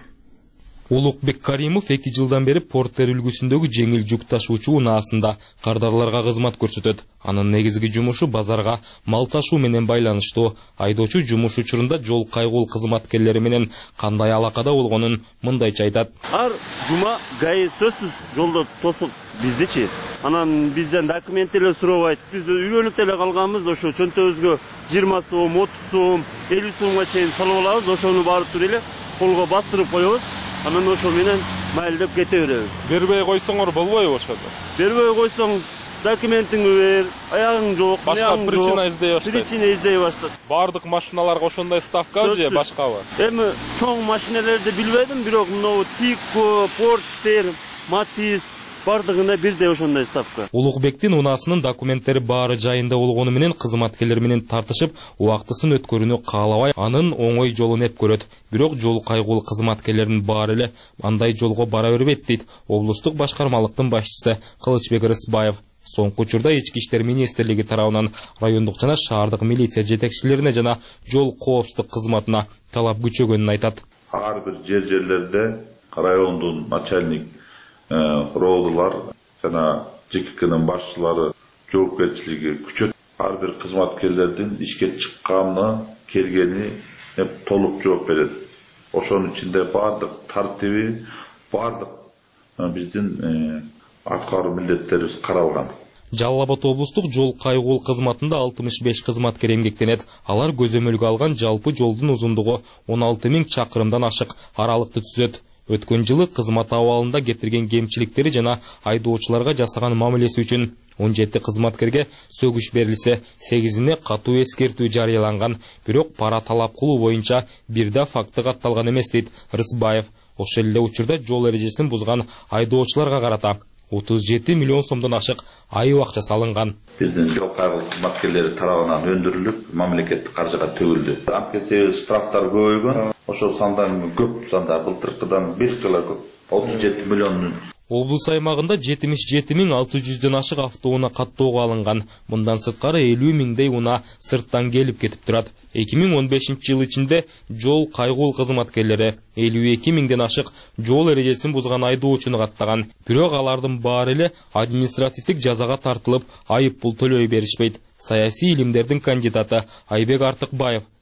Улукбек Каримов 2 жылдан бери Портер үлгүсүндөгү жеңил жүк ташуучу унаасында кардарларга кызмат көрсөтөт. Анын негизги жумушу базарга мал ташуу менен байланыштуу. Айдоочу жумуш учурунда жол кайгуу кызматкерлери менен кандай алакада болгонун мындайча айтат. Ар жума ГАИ сөзсүз жолдо тосуп биздичи. Анан бизден документтер сурабайт. Биз үйрөнүп деле калганбыз, ошо чөнтөбүзгө 20 сом, 30 сом, 50 сомго чейин салып алабыз. Ошону барып туруп эле колго бастырып коебуз. Анан ошо менен майылдап кете беребиз. Бербей койсоңор болбойбу ошондо? Бербей койсоң документиңди бер, аягың жок, башка причина издей баштайт. Причина издей баштайт. Бардык машиналарга ошондой ставка же башкабы? Эми чоң машиналерди билбедим, бирок мына Тико, Портер, Матис бардыгына бирдей ошондой ставка. Улукбектин унаасынын документтери баары жайында болгону менен кызматкерлер менен тартышып, убактысын өткөрүүнү каалабай, анын оңой жолун эп көрөт. Бирок жол кайгуу кызматкерлеринин баары эле андай жолго бара бербейт дейт облустук башкармалыктын башчысы Кылычбек Рысбаев. Соңку учурда Ички иштер министрлиги тарабынан райондук жана шаардык милиция жетекчилерине жана жол коопсуздук кызматына талап күчөгөнүн айтат. Ар бир жерлерде райондун начальник роодулар жана ЖККнын башчылары жоопкерчилиги күчөт. Ар бир кызматкерлердин ишке чыкканы, келгени толук жооп берет. Ошонун ичинде бардык тартиби, бардык биздин аткаруу милдеттерибиз каралган. Жалал Абад облустук жол кайгуу кызматында 65 кызматкер эмгектенет. Алар көзөмөлгө алган жалпы жолдун узундугу 16 000 чакырымдан ашык аралыкты түзөт. Өткөн жылы кызмат абалында кетирген кемчиликтери жана айдоочуларга жасаган мамилеси үчүн 17 кызматкерге сөгүш берилсе, 8-ине катуу эскертүү жарыяланган. Бирок пара талап кылуу боюнча бир да факты катталган эмес дейт Рысбаев. Ошол эле учурда жол эрежесин бузган айдоочуларга карата 37 миллион сомдон ашык айып акча салынган. Биздин жол кайгуу кызматкерлери тарабынан өндүрүлүп, мамлекеттик каржыга төгүлдү. Анткени штрафтар көбөйгөн, ошол сандан көп санда былтыркыдан 1 кыла көп. 37 миллион. Облус аймагында 77 600дөн ашык автоунаа каттоого алынган. Мындан сырткары 50 000дей унаа сырттан келип кетип турат. 2015-жыл ичинде жол кайгуу кызматкерлери 52 000ден ашык жол эрежесин бузган айдоочуну каттаган. Бирок алардын баары эле административдик жазага тартылып, айып пул төлөй беришпейт. Саясий илимдердин кандидаты Айбек Артыкбаев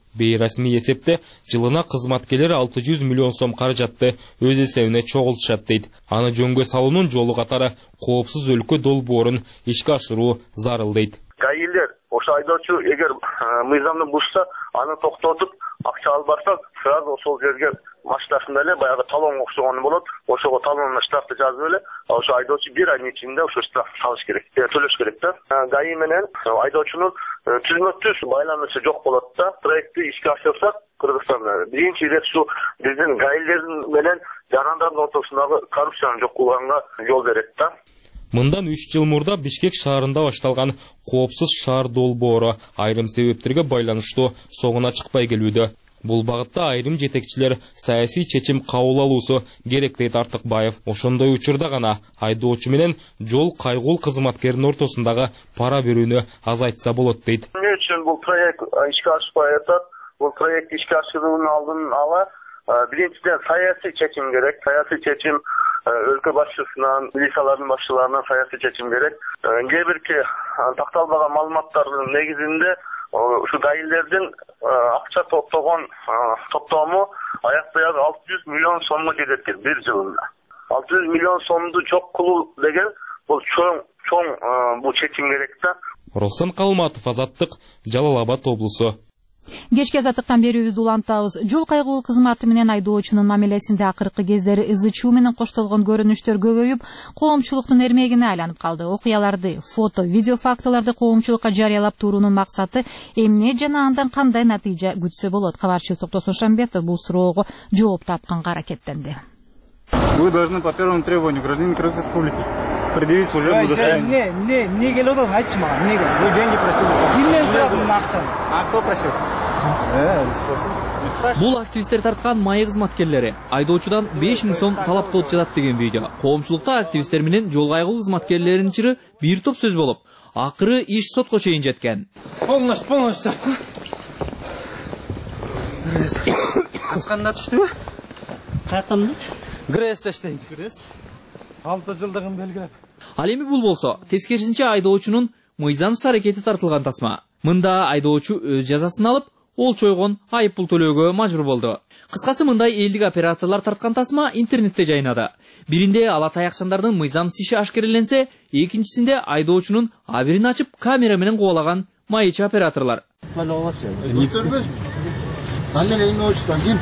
Бейрасмий эсепте жылына кызматкерлер 600 миллион сом каражатты өз эсебине чогултушат дейт. Аны жөнгө салуунун жолу катары коопсуз өлкө долбоорун ишке ашыруу зарыл дейт. Гаилер ошо айдоочу эгер мыйзамды бушса, аны токтотуп акча албаса, сразу ошол жерге машинасында эле баягы талон окшогон болот. Ошого талонуна штрафты жазып эле, ошо айдоочу 1 айдын ичинде ошо штрафты салыш керек, төлөш керек да. ГАИ менен айдоочунун түзмөктүү байланышы жок болот да. Проектти ишке ашырсак, Кыргызстанда биринчи ирет ушу биздин гаилердин менен жарандардын ортосундагы коррупциянын жоккулугуна жол берет да. Мындан 3 жыл мурда Бишкек шаарында башталган коопсуз шаар долбоору айрым себептерге байланыштуу соңуна чыкпай келүүдө. Бул багытта айрым жетекчилер саясий чечим кабыл алуусу керек дейт Артыкбаев. Ошондой учурда гана айдоочу менен жол кайгул кызматкердин ортосундагы пара берүүнү азайтса болот дейт. Эмне үчүн бул проект ишке ашпай атат? Бул проект ишке ашыруунун алдын ала биринчиден саясий чечим керек. Саясий чечим өлкө башчысынан, милициялардын башчыларынан саясий чечим керек. Кээ бирки такталбаган маалыматтардын негизинде ушу гаилердин акча топтогон топтому аяк-аяк 600 миллион сомго жетет экен бир жылында. 600 миллион сомду чок кылуу деген бул чоң бул чечим керек да. Руслан Калматов, Азаттык, Жалал Абад облусу. Кечки азаттыктан берүүбүздү улантабыз. Жол кайгуу кызматы менен айдоочунун мамилесинде акыркы кездери ызы-чуу менен коштолгон көрүнүштөр көбөйүп, коомчулуктун эрмегине айланып калды. Окуяларды, фото, видео фактыларды коомчулукка жарыялап туруунун максаты эмне жана андан кандай натыйжа күтсө болот? Кабарчыбыз Токтосун Шамбетов бул суроого жооп тапканга аракеттенди. Вы должны по первому требованию гражданин Кыргызской республики предъявить служебное удостоверение. Не келеді ол, айтшы маған, неге? Вы деньги просили. Кимден сұрадың ақшаны? А кто просил? Бул активисттер тарткан майы кызматкерлери айдоочудан 5000 сом талап кылып жатат деген видео. Коомчулукта активисттер менен жол кайгуу кызматкерлеринин чыры бир топ сөз болуп, акыры иш сотко чейин жеткен. Полностью тарткан. Ачканда түштүбү? Каяктан? Грэс иштейт. Грэс? 6 жылдыгын белгилеп. Ал эми бул болсо, тескерисинче айдоочунун мыйзамсыз аракети тартылган тасма. Мында айдоочу өз жазасын алып, ол чойгон айып пул төлөөгө мажбур болду. Кыскасы мындай элдик операторлор тарткан тасма интернетте жайнады. Биринде ала таякчандардын мыйзамсыз иши ашкереленсе, экинчисинде айдоочунун абирин ачып камера менен кубалаган майычы операторлор. Фамилия, имя, отчество, ким?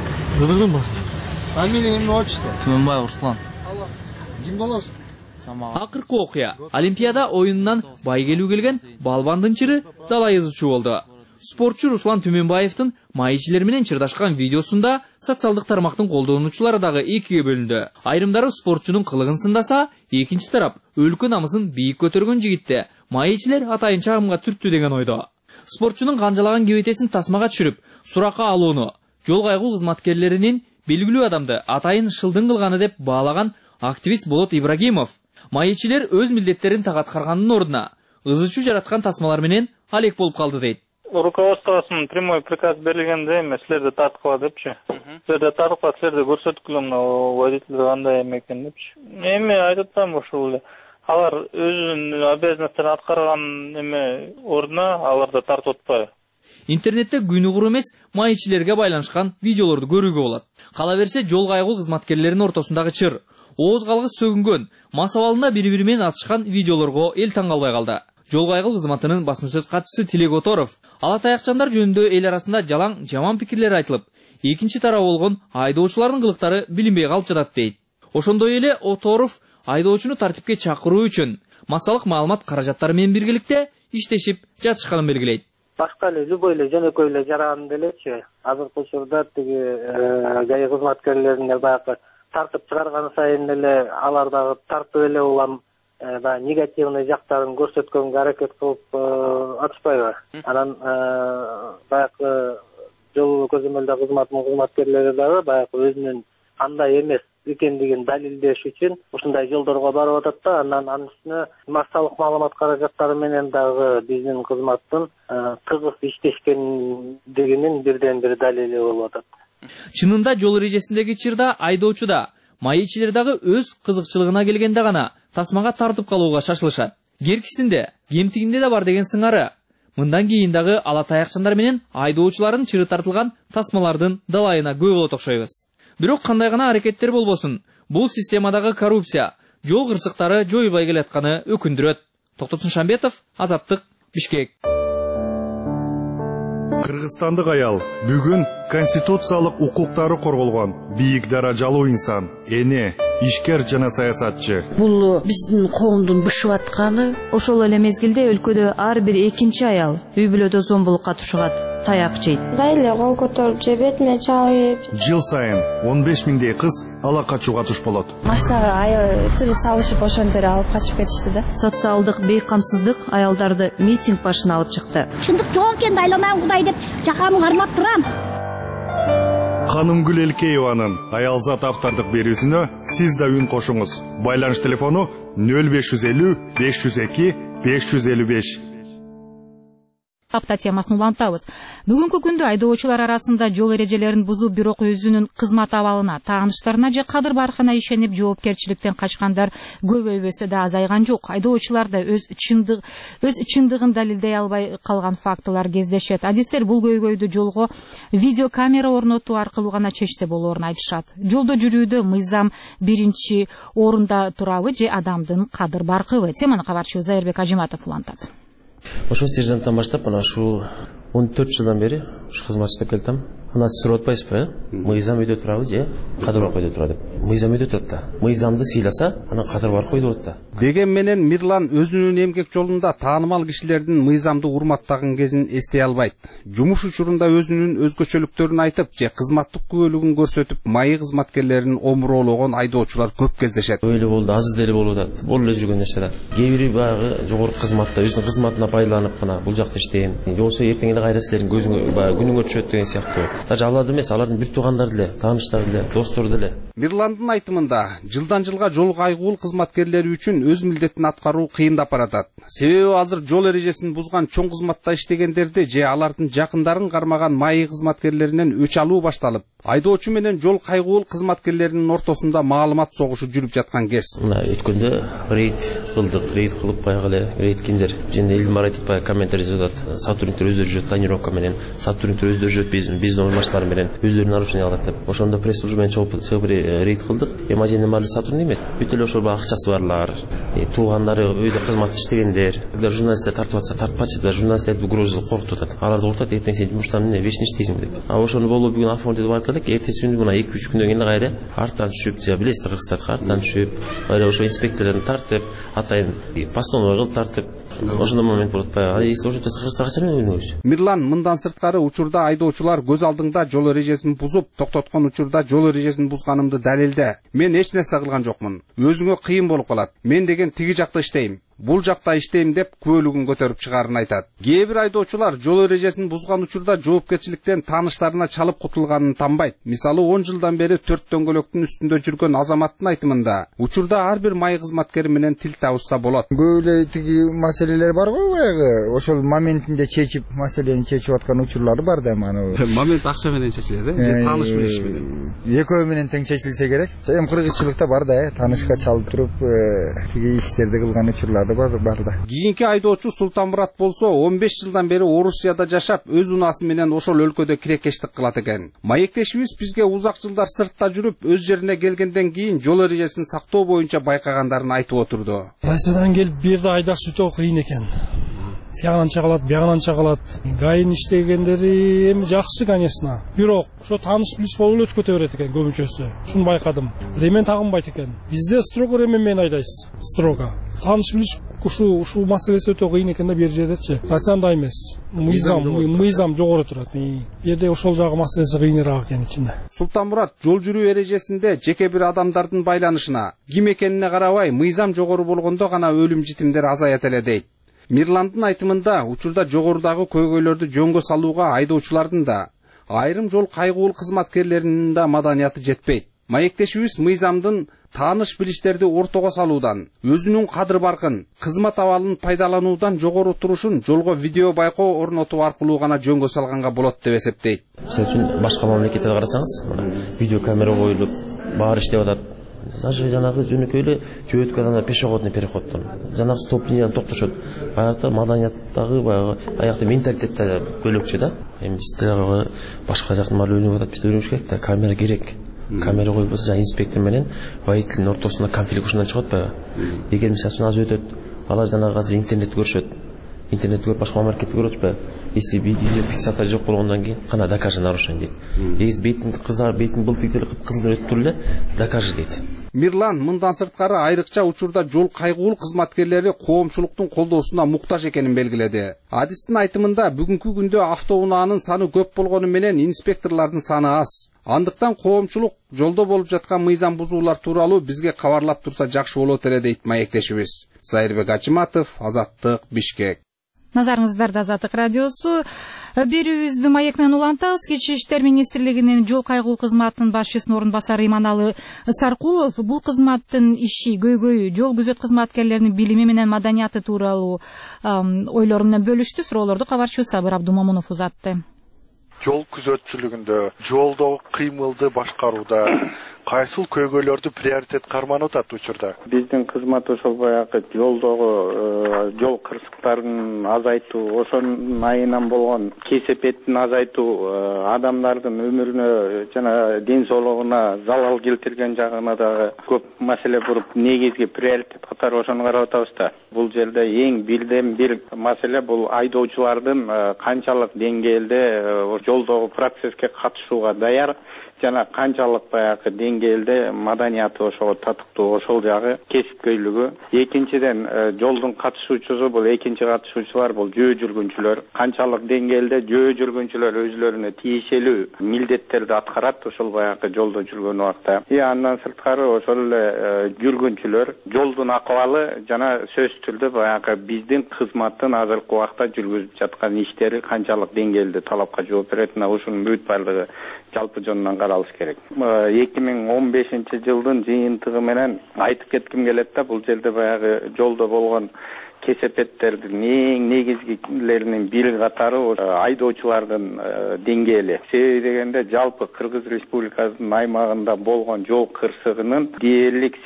Фамилия, имя, отчество. Түмөнбаев Руслан. Ким болосуң? Акыркы окуя Олимпиада оюнунан бай келүү келген балбандын чыры дала ызы-чуу болду. Спортчу Руслан Түмөнбаевдин майычылар менен чырдашкан видеосунда социалдык тармактын колдонуучулары дагы экиге бөлүндү. Айрымдары спортчунун кылыгын сындаса, экинчи тарап өлкө намысын бийик көтөргөн жигитте майычылар атайын чагымга түрттү деген ойдо. Спортчунун канжалаган кебетесин тасмага түшүрүп, суракка алууну жол кайгуу кызматкерлеринин белгилүү адамды атайын шылдың кылганы деп баалаган активист Болот Ибрагимов майычылар өз милдеттерин так аткарганын ордуна ызы-чуу жараткан тасмалар менен алек болуп калды дейт. Руководствосунун прямой приказ берилгенде эми силерди тарткыла депчи. Силерди тартып, силерди көрсөткүлө мына водитель кандай эме экен депчи. Эми айтып атам ушул эле. Алар өзүнүн обязанностьтарын аткарган эме ордуна аларды тартып атпайбы. Интернетте күнүгүр эмес майычыларга байланышкан видеолорду көрүүгө болот. Кала берсе жол кайгуу кызматкерлеринин ортосундагы чыр, ооз калгыс сөгүнгөн, мас абалында бири-бири менен атышкан видеолорго эл таң калбай калды. Жол кайгыл кызматынын басма сөз катчысы Тилек Оторов ала таякчандар жөнүндө эл арасында жалаң жаман пикирлер айтылып, экинчи тарап болгон айдоочулардын кылыктары билинбей калып жатат дейт. Ошондой эле Оторов айдоочуну тартипке чакыруу үчүн массалык маалымат каражаттары менен биргеликте иштешип жатышканын белгилейт. Башка эле любой эле жөнөкөй эле жаран делечи азыркы учурда тиги ГАИ кызматкерлерин баягы тартып чыгарган сайын эле алар дагы тартып эле улам негативный жактарын көрсөткөнгө аракет кылып атышпайбы? Анан баягы жол көзөмөлдөө кызматынын кызматкерлери дагы баягы өзүнүн кандай эмес экендигин далилдеш үчүн ушундай жолдорго барып атат да, анын үстүнө массалык маалымат каражаттары менен дагы биздин кызматтын тыгыз иштешкендигинин бирден бир далили болуп атат. Чынында жол эрежесиндеги чырда айдоочуда майычылар дагы өз кызыкчылыгына келгенде гана тасмага тартып калууга шашылышат. Керкисинде, кемтигинде да бар деген сыңары. Мындан кийин дагы ала таякчандар менен айдоочулардын чыры тартылган тасмалардын далайына көп болот окшойбуз. Бирок кандай гана аракеттер болбосун, бул системадагы коррупция, жол кырсыктары жойбой келатканы өкүндүрөт. Токтотун Шамбетов, Азаттык, Бишкек. Кыргызстандык аял бүгүн конституциялык укуктары корголгон бийик даражалуу инсан, эне, ишкер жана саясатчы. Бул биздин коомдун бышып атканы. Ошол эле мезгилде өлкөдө ар бир экинчи аял үй бүлөдө зомбулукка тушугат, таяк жейт. Дайле кол көтөрүп же бетиме чабып. Жыл сайын 15 миңдей кыз ала качууга туш болот. Машинага тили салышып ошон жерге алып качып кетишти да. Социалдык бейкамсыздык аялдарды митинг башына алып чыкты. Чындык жок экен, айланам Кудай деп жакамы кармап турам. Ханымгүл Элкееванын аялзат автордук берүүсүнө сиз да үн кошуңуз. Байланыш телефону 0550 502 555. Апта темасын улантабыз. Бүгүнкү күндө айдоочулар арасында жол эрежелерин бузуп, бирок өзүнүн кызмат абалына, тааныштарына же кадыр баркына ишенип жоопкерчиликтен качкандар көбөйбөсө да азайган жок. Айдоочулар да өз чындыгын далилдей албай калган фактылар кездешет. Адистер бул көйгөйдү жолго видеокамера орнотуу аркылуу гана чечсе болоорун айтышат. Жолдо жүрүүдө мыйзам биринчи орунда турабы же адамдын кадыр баркыбы? Теманы кабарчыбыз Айырбек Ажиматов улантат. Ошо сержанттан баштап, ана ушу 14 жылдан бери ушу кызмат иштеп келдим. Ана сиз сурап атпайсызбы, мыйзам үйдө турабы же кадыр баркы үйдө турат деп. Мыйзам үйдө турат да. Мыйзамды сыйласа, ана кадыр баркы үйдө турат да. Деген менен Мирлан өзүнүн эмгек жолунда таанымал кишилердин мыйзамды урматтаган кезин эстей албайт. Жумуш учурунда өзүнүн өзгөчөлүктөрүн айтып же кызматтык күбөлүгүн көрсөтүп, майы кызматкерлерин омуроологон айдоочулар көп кездешет. Ойло болду, аз деле болуп атат. Болуп эле жүргөн нерсе да. Кээ бири баягы жогорку кызматта өзүнүн кызматына байланып гана бул жакта иштейм. Жоксо эртең эле кайра силердин күнүңөр түшөт деген сыяктуу. Даже аларды эмес, алардын бир туугандары деле, тааныштары деле, достору деле. Мирландын айтымында, жылдан жылга жол кайгуул кызматкерлери үчүн өз милдетин аткаруу кыйындап баратат. Себеби азыр жол эрежесин бузган чоң кызматта иштегендерди же алардын жакындарын кармаган майы кызматкерлеринен өч алуу башталып, айдоочу менен жол кайгуул кызматкерлеринин ортосунда маалымат согушу жүрүп жаткан кез. Мына өткөндө рейд кылып баягы эле рейд киндер. Жана элдин баары айтып комментарий жазат. Сотрудниктер өздөрү жүрөт тонировка менен, сотрудниктер өздөрү жүрөт биздин оймаштар менен, өздөрү нарушение кылат деп. Ошондо пресс-служба менен чыгып рейд кылдык. Эми ажендин баары сотрудник эмес. Бүт эле ошол акчасы барлар, туугандары өйдө кызмат иштегендер, журналисттер тартып атса тартпачы, журналисттерди угроза коркутуп атат. Аларды уртат, эртең сен жумуштан эмне вечный иштейсиң деп. А ошону болуп бүгүн оформить этип атат. Эртеси күнү мына 2-3 күндөн кийин кайра арттан түшүп, же билесиз, Кыргызстан арттан түшүп, кайра ошо инспектордун тартып, атайын постановой кылып тартып, ошондой момент болот. Если ошо Кыргызстанга качан өнүгөбүз? Мирлан мындан сырткары учурда айдоочулар көз алдыңда жол эрежесин бузуп, токтоткон учурда жол эрежесин бузганымды далилде. Мен эч нерсе кылган жокмун. Өзүңө кыйын болуп калат. Мен деген тиги жакта иштейм, бул жакта иштейм деп күбөлүгүн көтөрүп чыгаарын айтат. Кээ бир айдоочулар жол эрежесин бузган учурда жоопкерчиликтен тааныштарына чалып кутулганын танбайт. Мисалы 10 жылдан бери 4 дөңгөлөктүн үстүндө жүргөн азаматтын айтымында, учурда ар бир майы кызматкери менен тил табышса болот. Көп эле тиги маселелер бар го, баягы ошол моментинде чечип, маселени чечип аткан учурлары бар да, мана. Момент акча менен чечилет, же тааныш билиш менен? Экөө менен тең чечилсе керек. Эми кыргызчылыкта бар да, таанышка чалып туруп, тиги иштерди кылган учурлар бар да. Кийинки айдоочу Султанмурат болсо 15 жылдан бери Орусияда жашап, өз унаасы менен ошол өлкөдө кирекештик кылат экен. Маектешибиз бизге узак жылдар сыртта жүрүп, өз жерине келгенден кийин жол эрежесин сактоо боюнча байкагандарын айтып отурду. Россиядан келип бу жерде айдаш өтө кыйын экен. Тиягынан чагалат, биягынан чагалат. Гайын иштегендери эми жакшы, конечно. Бирок ошо тааныш билиш болуп өтүп кете берет экен көбүнчөсү. Шуну байкадым. Ремен тагынбайт экен. Бизде строго ремен менен айдайсыз. Строго. Тааныш билиш ушул маселеси өтө кыйын экен да бир жердечи. Россияда эмес. Мыйзам жогору турат. Жерде ошол жагы маселеси кыйыныраак экен ичинде. Султанмурат жол жүрүү эрежесинде жеке бир адамдардын байланышына, ким экенине карабай, мыйзам жогору болгондо гана өлүм житимдер азаят эле дейт. Мирландын айтымында, учурда жогорудагы көйгөйлөрдү жөнгө салууга айдоочулардын да, айрым жол кайгуул кызматкерлеринин да маданияты жетпейт. Маектешибиз мыйзамдын тааныш билиштерди ортого салуудан, өзүнүн кадыр баркын, кызмат абалын пайдалануудан жогору турушун жолго видео байкоо орнотуу аркылуу гана жөнгө салганга болот деп эсептейт. Мисалы үчүн башка мамлекеттерде карасаңыз, видео камера коюлуп, баары иштеп атат. даже жанагы жөнөкөй эле жөөткө адамдар пешеходный переходдон жанагы стоп линияны токтошот. Баягы маданияттагы баягы аякта менталитетте бөлөкчө да. Эми биз дагы башка жактан барып үйрөнүп атат, биз үйрөнүш керек да. Камера керек. Камера койбосо инспектор менен водительдин ортосунда конфликт ушундан чыгат баягы. Эгер мисалы аз өтөт, алар жанагы азыр интернетти көрүшөт. Интернетти көрүп башка мамлекетти көрөчпү? Если видео фиксатор жок болгондон кийин кана докажи нарушение дейт. Эгер бетин кызар, бетин былтыктыр кызыл өтүп туруп эле докажи дейт. Мирлан мындан сырткары айрыкча учурда жол кайгуул кызматкерлери коомчулуктун колдоосуна муктаж экенин белгиледи. Адистин айтымында бүгүнкү күндө автоунаанын саны көп болгону менен инспекторлордун саны аз. Андыктан коомчулук жолдо болуп жаткан мыйзам бузуулар тууралуу бизге кабарлап турса жакшы болот эле дейт маектешибиз. Зайырбек Ачыматов, Азаттык, Бишкек. Назарыңыздарда Азаттык радиосу. Берүүбүздү маек менен улантабыз. Ички иштер министрлигинин жол кайгуул кызматынын башчысынын орун басары Иманалы Саркулов бул кызматтын иши көйгөйү жол күзөт кызматкерлеринин билими менен маданияты тууралуу ойлору менен бөлүштү. Суроолорду кабарчыбыз Сабыр Абдумамунов узатты. Жол күзөтчүлүгүндө, жолдогу кыймылды башкарууда кайсыл көйгөйлөрдү приоритет карманып атат учурда? Биздин кызмат ошол баягы жолдогу жол кырсыктарын азайтуу, ошонун айынан болгон кесепеттин азайтуу, адамдардын өмүрүнө жана ден соолугуна залал келтирген жагына дагы көп маселе буруп, негизги приоритет катары ошону карап атабыз да. Бул жерде эң бирден бир маселе бул айдоочулардын канчалык деңгээлде жолдогу процесске катышууга даяр жана канчалык баягы деңгээлде маданияты ошого татыктуу, ошол жагы кесипкөйлүгү. Экинчиден жолдун катышуучусу бул экинчи катышуучулар бул жөө жүргүнчүлөр. Канчалык деңгээлде жөө жүргүнчүлөр өзлөрүнө тиешелүү милдеттерди аткарат ошол баягы жолдо жүргөн убакта. Андан сырткары ошол эле жүргүнчүлөр жолдун акыбалы жана сөзсүз түрдө баягы биздин кызматтын азыркы убакта жүргүзүп жаткан иштери канчалык деңгээлде талапка жооп берет, ушунун бүт баардыгы жалпы жонунан каралыш керек. 2015 жылдын жыйынтыгы менен айтып кетким келет да, бул жерде баягы жолдо болгон кесепеттердин эң негизгилеринин бири катары айдоочулардын деңгээли. Себеби дегенде жалпы Кыргыз Республикасынын аймагында болгон жол кырсыгынын дээрлик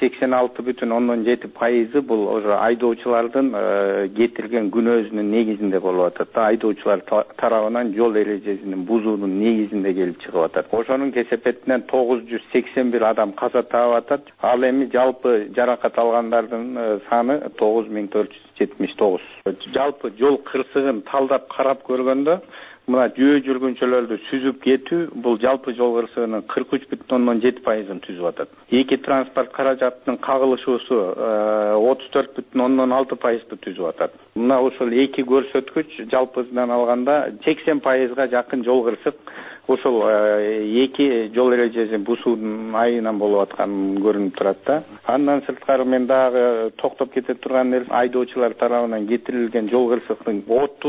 86,7% бул ошо айдоочулардын кетирген күнөөсүнүн негизинде болуп атат. Айдоочулар тарабынан жол эрежесин бузуунун негизинде келип чыгып атат. Ошонун кесепетинен 981 адам каза таап атат. Ал эми жалпы жаракат алгандардын саны 9479. Жалпы жол кырсыгын талдап карап көргөндө мына жөө жүргүнчүлөрдү сүзүп кетүү бул жалпы жол кырсыгынын 43,7%-ын түзүп атат. Эки транспорт каражатынын кагылышуусу 34,6%-ды түзүп атат. Мына ошол эки көрсөткүч жалпысынан алганда 80%-га жакын жол кырсык ошол эки жол эрежесин бузуунун айынан болуп аткан көрүнүп турат да. Андан сырткары мен дагы токтоп кете турган нерсе айдоочулар тарабынан кетирилген жол кырсыктын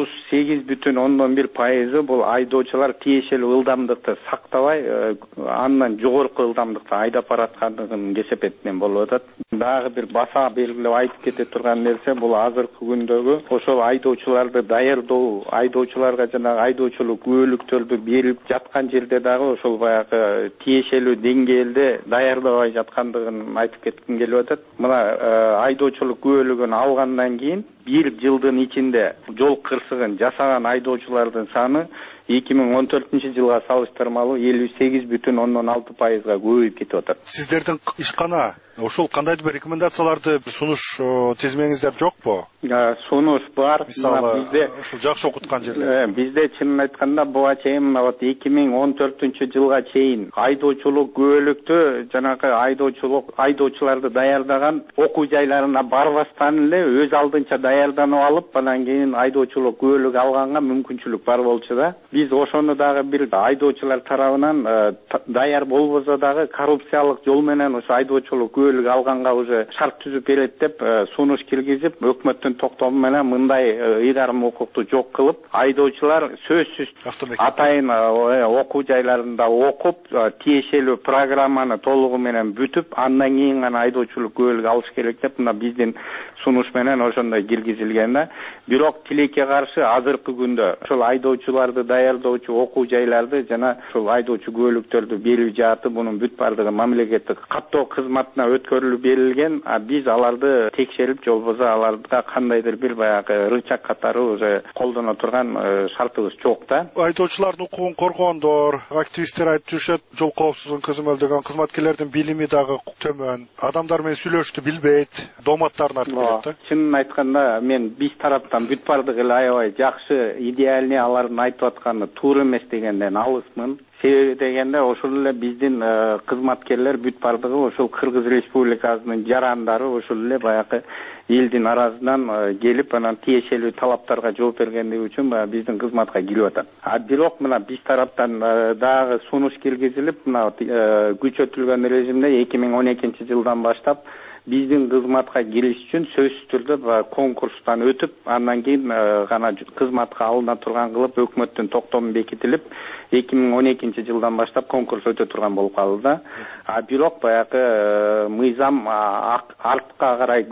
38,1% бул айдоочулар тиешелүү ылдамдыкты сактабай, андан жогорку ылдамдыкта айдап бараткандыгынын кесепетинен болуп атат. Дагы бир баса белгилеп айтып кете турган нерсе бул азыркы күндөгү ошол айдоочуларды даярдоо, айдоочуларга жана айдоочулук күбөлүктөрдү берип жаткан жерде дагы ошол баягы тиешелүү деңгээлде даярдабай жаткандыгын айтып кетким келип атат. Мына айдоочулук күбөлүгүн алгандан кийин 1 жылдын ичинде жол кырсыгын жасаган айдоочулардын саны 2014 жылга салыштырмалуу 58,6%-га көбөйүп кетип атат. Сиздердин ишкана ошол кандайдыр бир рекомендацияларды сунуш тизмеңиздер жокпу? Сунуш бар. Мисалы, ушул жакшы окуткан жерлер. Бизде чынын айтканда буга чейин 2014 жылга чейин айдоочулук күбөлүктү жанагы айдоочуларды даярдаган окуу жайларына барбастан эле өз алдынча даярданып алып, анан кийин айдоочулук күбөлүк алганга мүмкүнчүлүк бар болчу да. Биз ошону дагы бир айдоочулар тарабынан даяр болбосо дагы коррупциялык жол менен ошо айдоочулук күбөлүк алганга уже шарт түзүп берет деп сунуш киргизип, өкмөттүн токтому менен мындай ыйгарым укукту жок кылып, айдоочулар сөзсүз атайын окуу жайларында окуп, тиешелүү программаны толугу менен бүтүп, андан кийин гана айдоочулук күбөлүк алыш керек деп мына биздин сунуш менен ошондой киргизилген да. Бирок тилекке каршы азыркы күндө ошол айдоочуларды даярдоочу окуу жайларды жана ошол айдоочу күбөлүктөрдү берүү жааты бунун бүт баардыгы мамлекеттик каттоо кызматына өткөрүлүп берилген, биз аларды текшерип, же болбосо аларга кандайдыр бир баягы рычаг катары уже колдоно турган шартыбыз жок да. Айдоочулардын укугун коргондор, активисттер айтып жүрүшөт, жол коопсуздугун көзөмөлдөгөн кызматкерлердин билими дагы төмөн, адамдар менен сүйлөшүштү билбейт, дооматтарын артып келет да. Чынын айтканда мен биз тараптан бүт бардык эле аябай жакшы, идеальный алардын айтып атканы туура эмес дегенден алысмын. Себеби дегенде ошол эле биздин кызматкерлер бүт бардыгы ошол Кыргыз Республикасынын жарандары ошол эле баягы элдин арасынан келип анан тиешелүү талаптарга жооп бергендиги үчүн биздин кызматка келип атат. Бирок мына биз тараптан дагы сунуш киргизилип, мына күчөтүлгөн режимде 2012 жылдан баштап биздин кызматка кириш үчүн сөзсүз түрдө конкурстан өтүп, андан кийин гана кызматка алына турган кылып өкмөттүн токтому бекитилип, 2012 жылдан баштап конкурс өтө турган болуп калды да. Бирок баягы мыйзам артка карай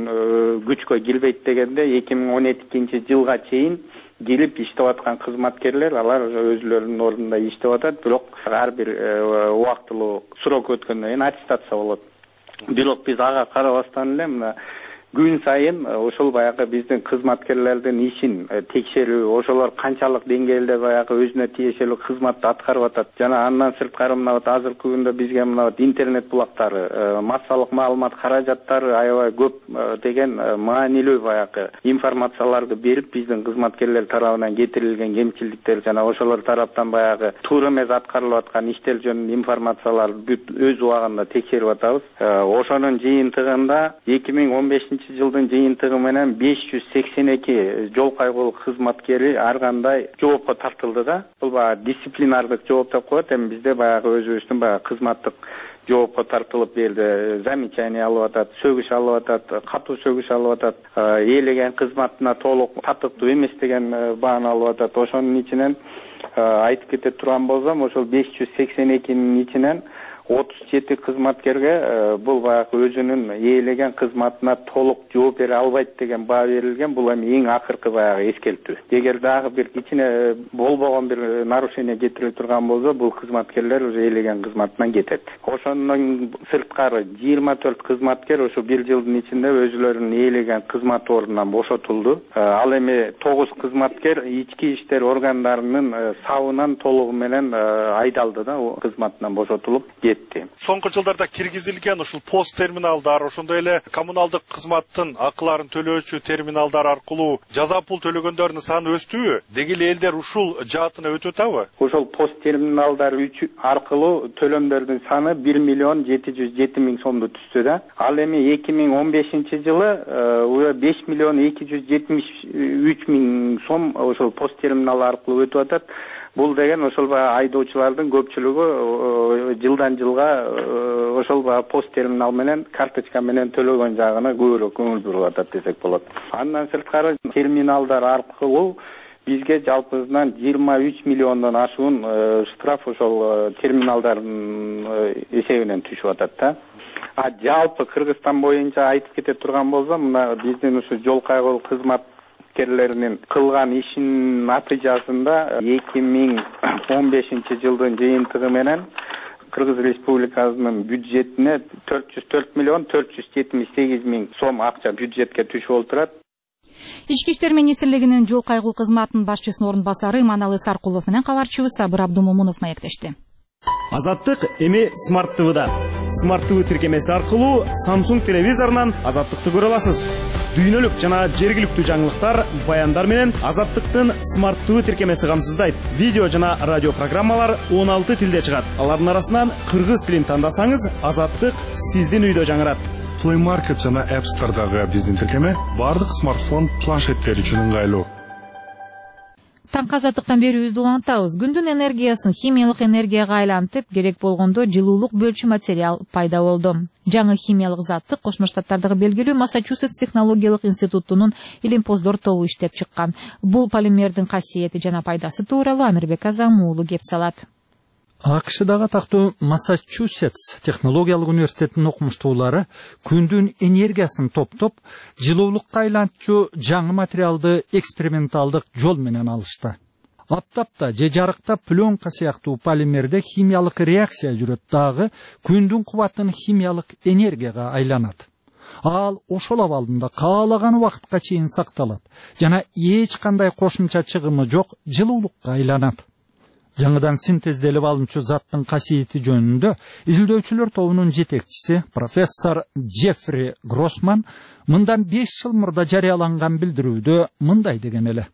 күчкө кирбейт дегенде 2012 жылга чейин келип иштеп аткан кызматкерлер алар өзлөрүнүн ордунда иштеп атат, бирок ар бир убактылуу срок өткөндөн кийин аттестация болот. Бирок биз ага карабастан эле мына күн сайын ошол баягы биздин кызматкерлердин ишин текшерүү, ошолор канчалык деңгээлде баягы өзүнө тиешелүү кызматты аткарып атат. Жана андан сырткары мына азыркы күндө бизге мына интернет булактары, массалык маалымат каражаттары аябай көп деген маанилүү баягы информацияларды берип, биздин кызматкерлер тарабынан кетирилген кемчиликтер жана ошолор тараптан баягы туура эмес аткарылып аткан иштер жөнүндө информацияларды бүт өз убагында текшерип атабыз. Ошонун жыйынтыгында 2015 жылдын жыйынтыгы менен 582 жол кайгылуу кызматкери ар кандай жоопко тартылды да. Бул дисциплинардык жооп деп коет. Эми бизде баягы өзүбүздүн баягы кызматтык жоопко тартылып берди, замечание алып атат, сөгүш алып атат, катуу сөгүш алып атат, ээлеген кызматына толук татыктуу эмес деген бааны алып атат. Ошонун ичинен айтып кете турган болсом, ошол 582-нин ичинен 37 кызматкерге бул баягы өзүнүн ээлеген кызматына толук жооп бере албайт деген баа берилген. Бул эми эң акыркы баягы эскертүү. Эгер дагы бир кичине болбогон бир нарушение кетирилип турган болсо, бул кызматкерлер уже ээлеген кызматынан кетет. Ошондон сырткары 24 кызматкер ошо бир жылдын ичинде өзүлөрүнүн ээлеген кызмат ордунан бошотулду. Ал эми 9 кызматкер ички иштер органдарынын сабынан толугу менен айдалды да, кызматынан бошотулуп кетти. Соңку жылдарда киргизилген ушул пост терминалдар, ошондой эле коммуналдык кызматтын акыларын төлөөчү терминалдар аркылуу жаза пул төлөгөндөрдүн саны өстүбү? Деги эле элдер ушул жаатына өтүп атабы? Ошол пост терминалдар аркылуу төлөмдөрдүн саны 1.707.000 сомду түздү да. Ал эми 2015 жылы 5.273.000 сом ошол пост терминал аркылуу өтүп атат. Бул деген ошол айдоочулардын көпчүлүгү жылдан жылга ошол пост терминал менен карточка менен төлөгөн жагына көбүрөөк көңүл буруп атат десек болот. Андан сырткары терминалдар аркылуу бизге жалпысынан 23 миллиондон ашуун штраф ошол терминалдардын эсебинен түшүп атат да. Жалпы Кыргызстан боюнча айтып кете турган болсом, мына биздин ушу жол кайгылуу кызматкерлеринин кылган ишинин натыйжасында 2015 жылдын жыйынтыгы менен Кыргыз Республикасынын бюджетине 404.478.000 сом акча бюджетке түшүп отурат. Ички иштер министрлигинин жол кайгылуу кызматынын башчысынын орун басары Иманалы Саркулов менен кабарчыбыз Сабыр Абдумомунов маектешти. Азаттык эми Smart TV'да. Smart TV тиркемеси аркылуу Samsung телевизорунан Азаттыкты көрө аласыз. Дүйнөлүк жана жергиликтүү жаңылыктар, баяндар менен Азаттыктын Smart TV тиркемеси камсыздайт. Видео жана радио программалар 16 тилде чыгат. Алардын арасынан кыргыз тилин тандасаңыз, Азаттык сиздин үйдө жаңырат. Play Market жана App Store'дагы биздин тиркеме бардык смартфон планшеттер үчүн ыңгайлуу. Таңкы азаттыктан берүүбүздү улантабыз. Күндүн энергиясын химиялык энергияга айлантып, керек болгондо жылуулук бөлчү материал пайда болду. Жаңы химиялык затты Кошмо Штаттардагы белгилүү Массачусетс технологиялык институтунун илимпоздор тобу иштеп чыккан. Бул полимердин касиети жана пайдасы тууралуу Амирбек Азам уулу кеп салат. АКШдагы тактуу Массачусетс технологиялык университетинин окумуштуулары күндүн энергиясын топтоп, жылуулукка айлантчу жаңы материалды эксперименталдык жол менен алышты. Аптапта же жарыкта пленка сыяктуу полимерде химиялык реакция жүрөт дагы күндүн кубатын химиялык энергияга айланат. Ал ошол абалында каалаган убакытка чейин сакталат жана эч кандай кошумча чыгымы жок жылуулукка айланат. Жаңыдан синтезделип алынчу заттын касиети жөнүндө изилдөөчүлөр тобунун жетекчиси профессор Джеффри Гроссман мындан 5 жыл мурда жарыяланган билдирүүдө мындай деген эле.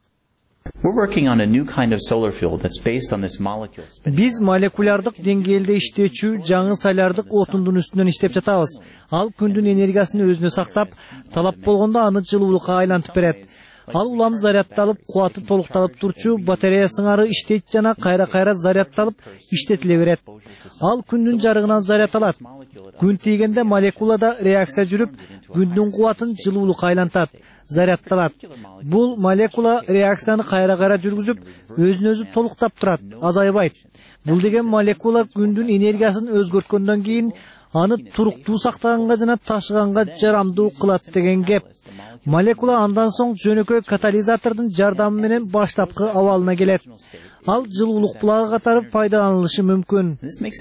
Биз молекулярдык деңгээлде иштечү жаңы солярдык отундун үстүнөн иштеп жатабыз. Ал күндүн энергиясын өзүнө сактап, талап болгондо аны жылуулукка айлантып берет. Ал улам зарядталып, кубаты толукталып турчу батарея сыңары иштейт жана кайра-кайра зарядталып, иштетиле берет. Ал күндүн жарыгынан заряд алат. Күн тийгенде молекулада реакция жүрүп, күндүн кубатын жылуулукка айлантат, зарядталат. Бул молекула реакцияны кайра-кайра жүргүзүп, өзүн-өзү толуктап турат, азайбайт. Бул деген молекула күндүн энергиясын өзгөрткөндөн кийин аны туруктуу сактаганга жана ташыганга жарамдуу кылат деген кеп. Молекула андан соң жөнөкөй катализатордун жардамы менен баштапкы абалына келет. Ал жылуулук булагы катары пайдаланылышы мүмкүн.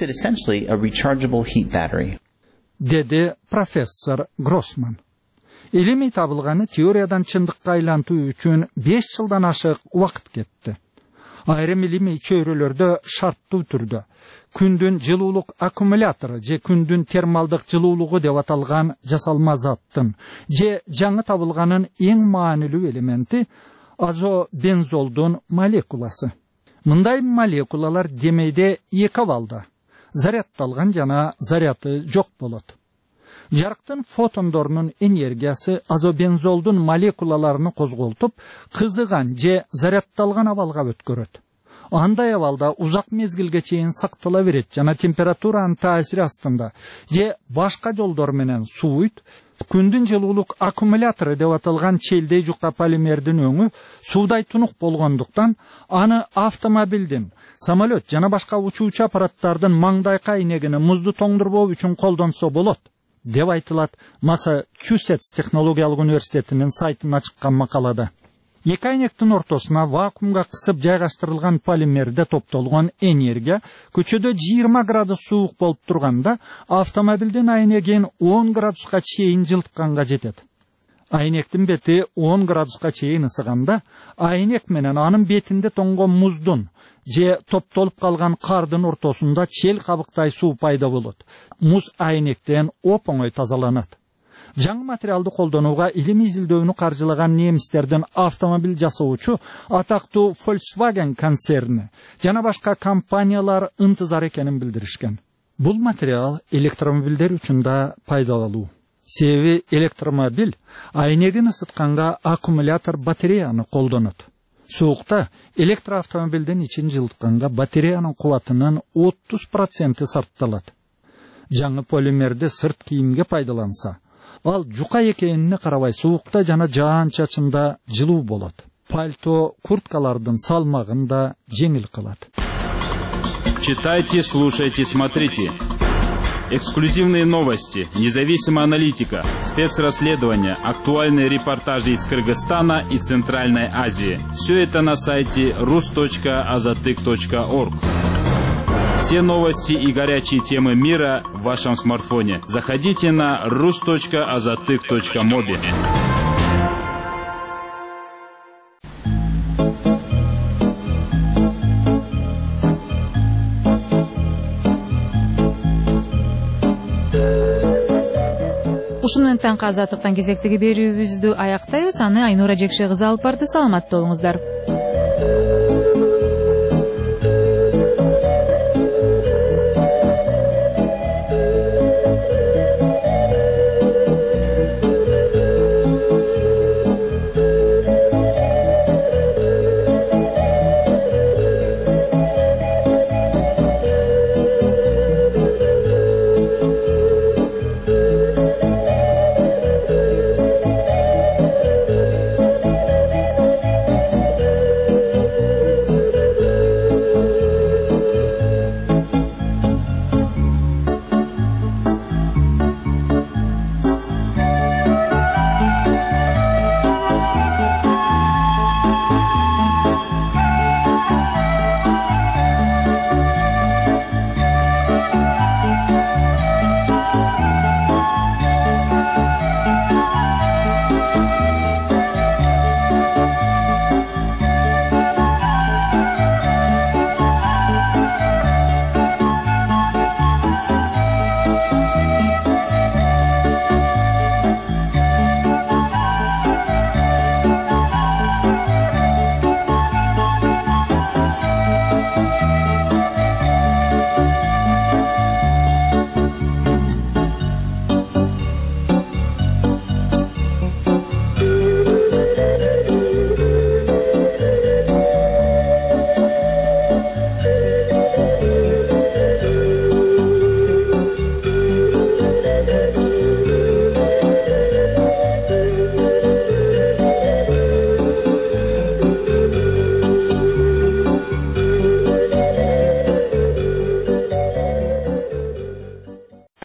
Деди профессор Гроссман. Илимий табылганы теориядан чындыкка айлантуу үчүн 5 жылдан ашык убакыт кетти. Айрым илимий чөйрөлөрдө шарттуу түрдө күндүн жылуулук аккумулятору же күндүн термалдык жылуулугу деп аталган жасалма заттын же жаңы табылганын эң маанилүү элементи азобензолдун молекуласы. Мындай молекулалар демейде эки абалда зарядталган жана заряды жок болот. Жарыктын фотондорунун энергиясы азобензолдун молекулаларын козголтуп, кызыган же зарядталган абалга өткөрөт. Андай абалда узак мезгилге чейин сактала берет жана температуранын таасири астында же башка жолдор менен сууйт. Күндүн жылуулук аккумулятору деп аталган челдей жука полимердин өңү суудай тунук болгондуктан аны автомобилдин, самолет жана башка учуучу аппараттардын маңдайкы айнегини музду тоңдурбоо үчүн колдонсо болот деп айтылат Массачусетс технологиялык университетинин сайтына чыккан макалада. Эки айнектин ортосуна вакуумга кысып жайгаштырылган полимерде топтолгон энергия көчөдө 20 градус суук болуп турганда автомобилдин айнегин 10 градуска чейин жылытканга жетет. Айнектин бети 10 градуска чейин ысыганда айнек менен анын бетинде тоңгон муздун же топтолуп калган кардын ортосунда чел кабыктай суу пайда болот. Муз айнектен оп-оңой тазаланат. Жаңы материалды колдонууга илимий изилдөөнү каржылаган немистердин автомобиль жасоочу атактуу Volkswagen концерни жана башка компаниялар ынтызар экенин билдиришкен. Бул материал электромобилдер үчүн да пайдалуу. Себеби электромобиль айнегин ысытканга аккумулятор батареяны колдонот. Суукта электроавтомобилдин ичин жылытканга батареянын кубатынын 30% сарпталат. Жаңы полимерди сырт кийимге пайдаланса, ал жука экенине карабай суукта жана жаан-чачында жылуу болот. Пальто, курткалардын салмагын да жеңил кылат. Читайте, слушайте, смотрите. Эксклюзивные новости, независимая аналитика, спецрасследования, актуальные репортажи из Кыргызстана и Центральной Азии. Все это на сайте rus.azatyk.org. Все новости и горячие темы мира в вашем смартфоне. Заходите на rus.azatyk.mobi. Ушуну менен таңкы азаттыктан кезектеги берүүбүздү аяктайбыз. Аны Айнура Жекше кызы алып барды. Саламатта болуңуздар.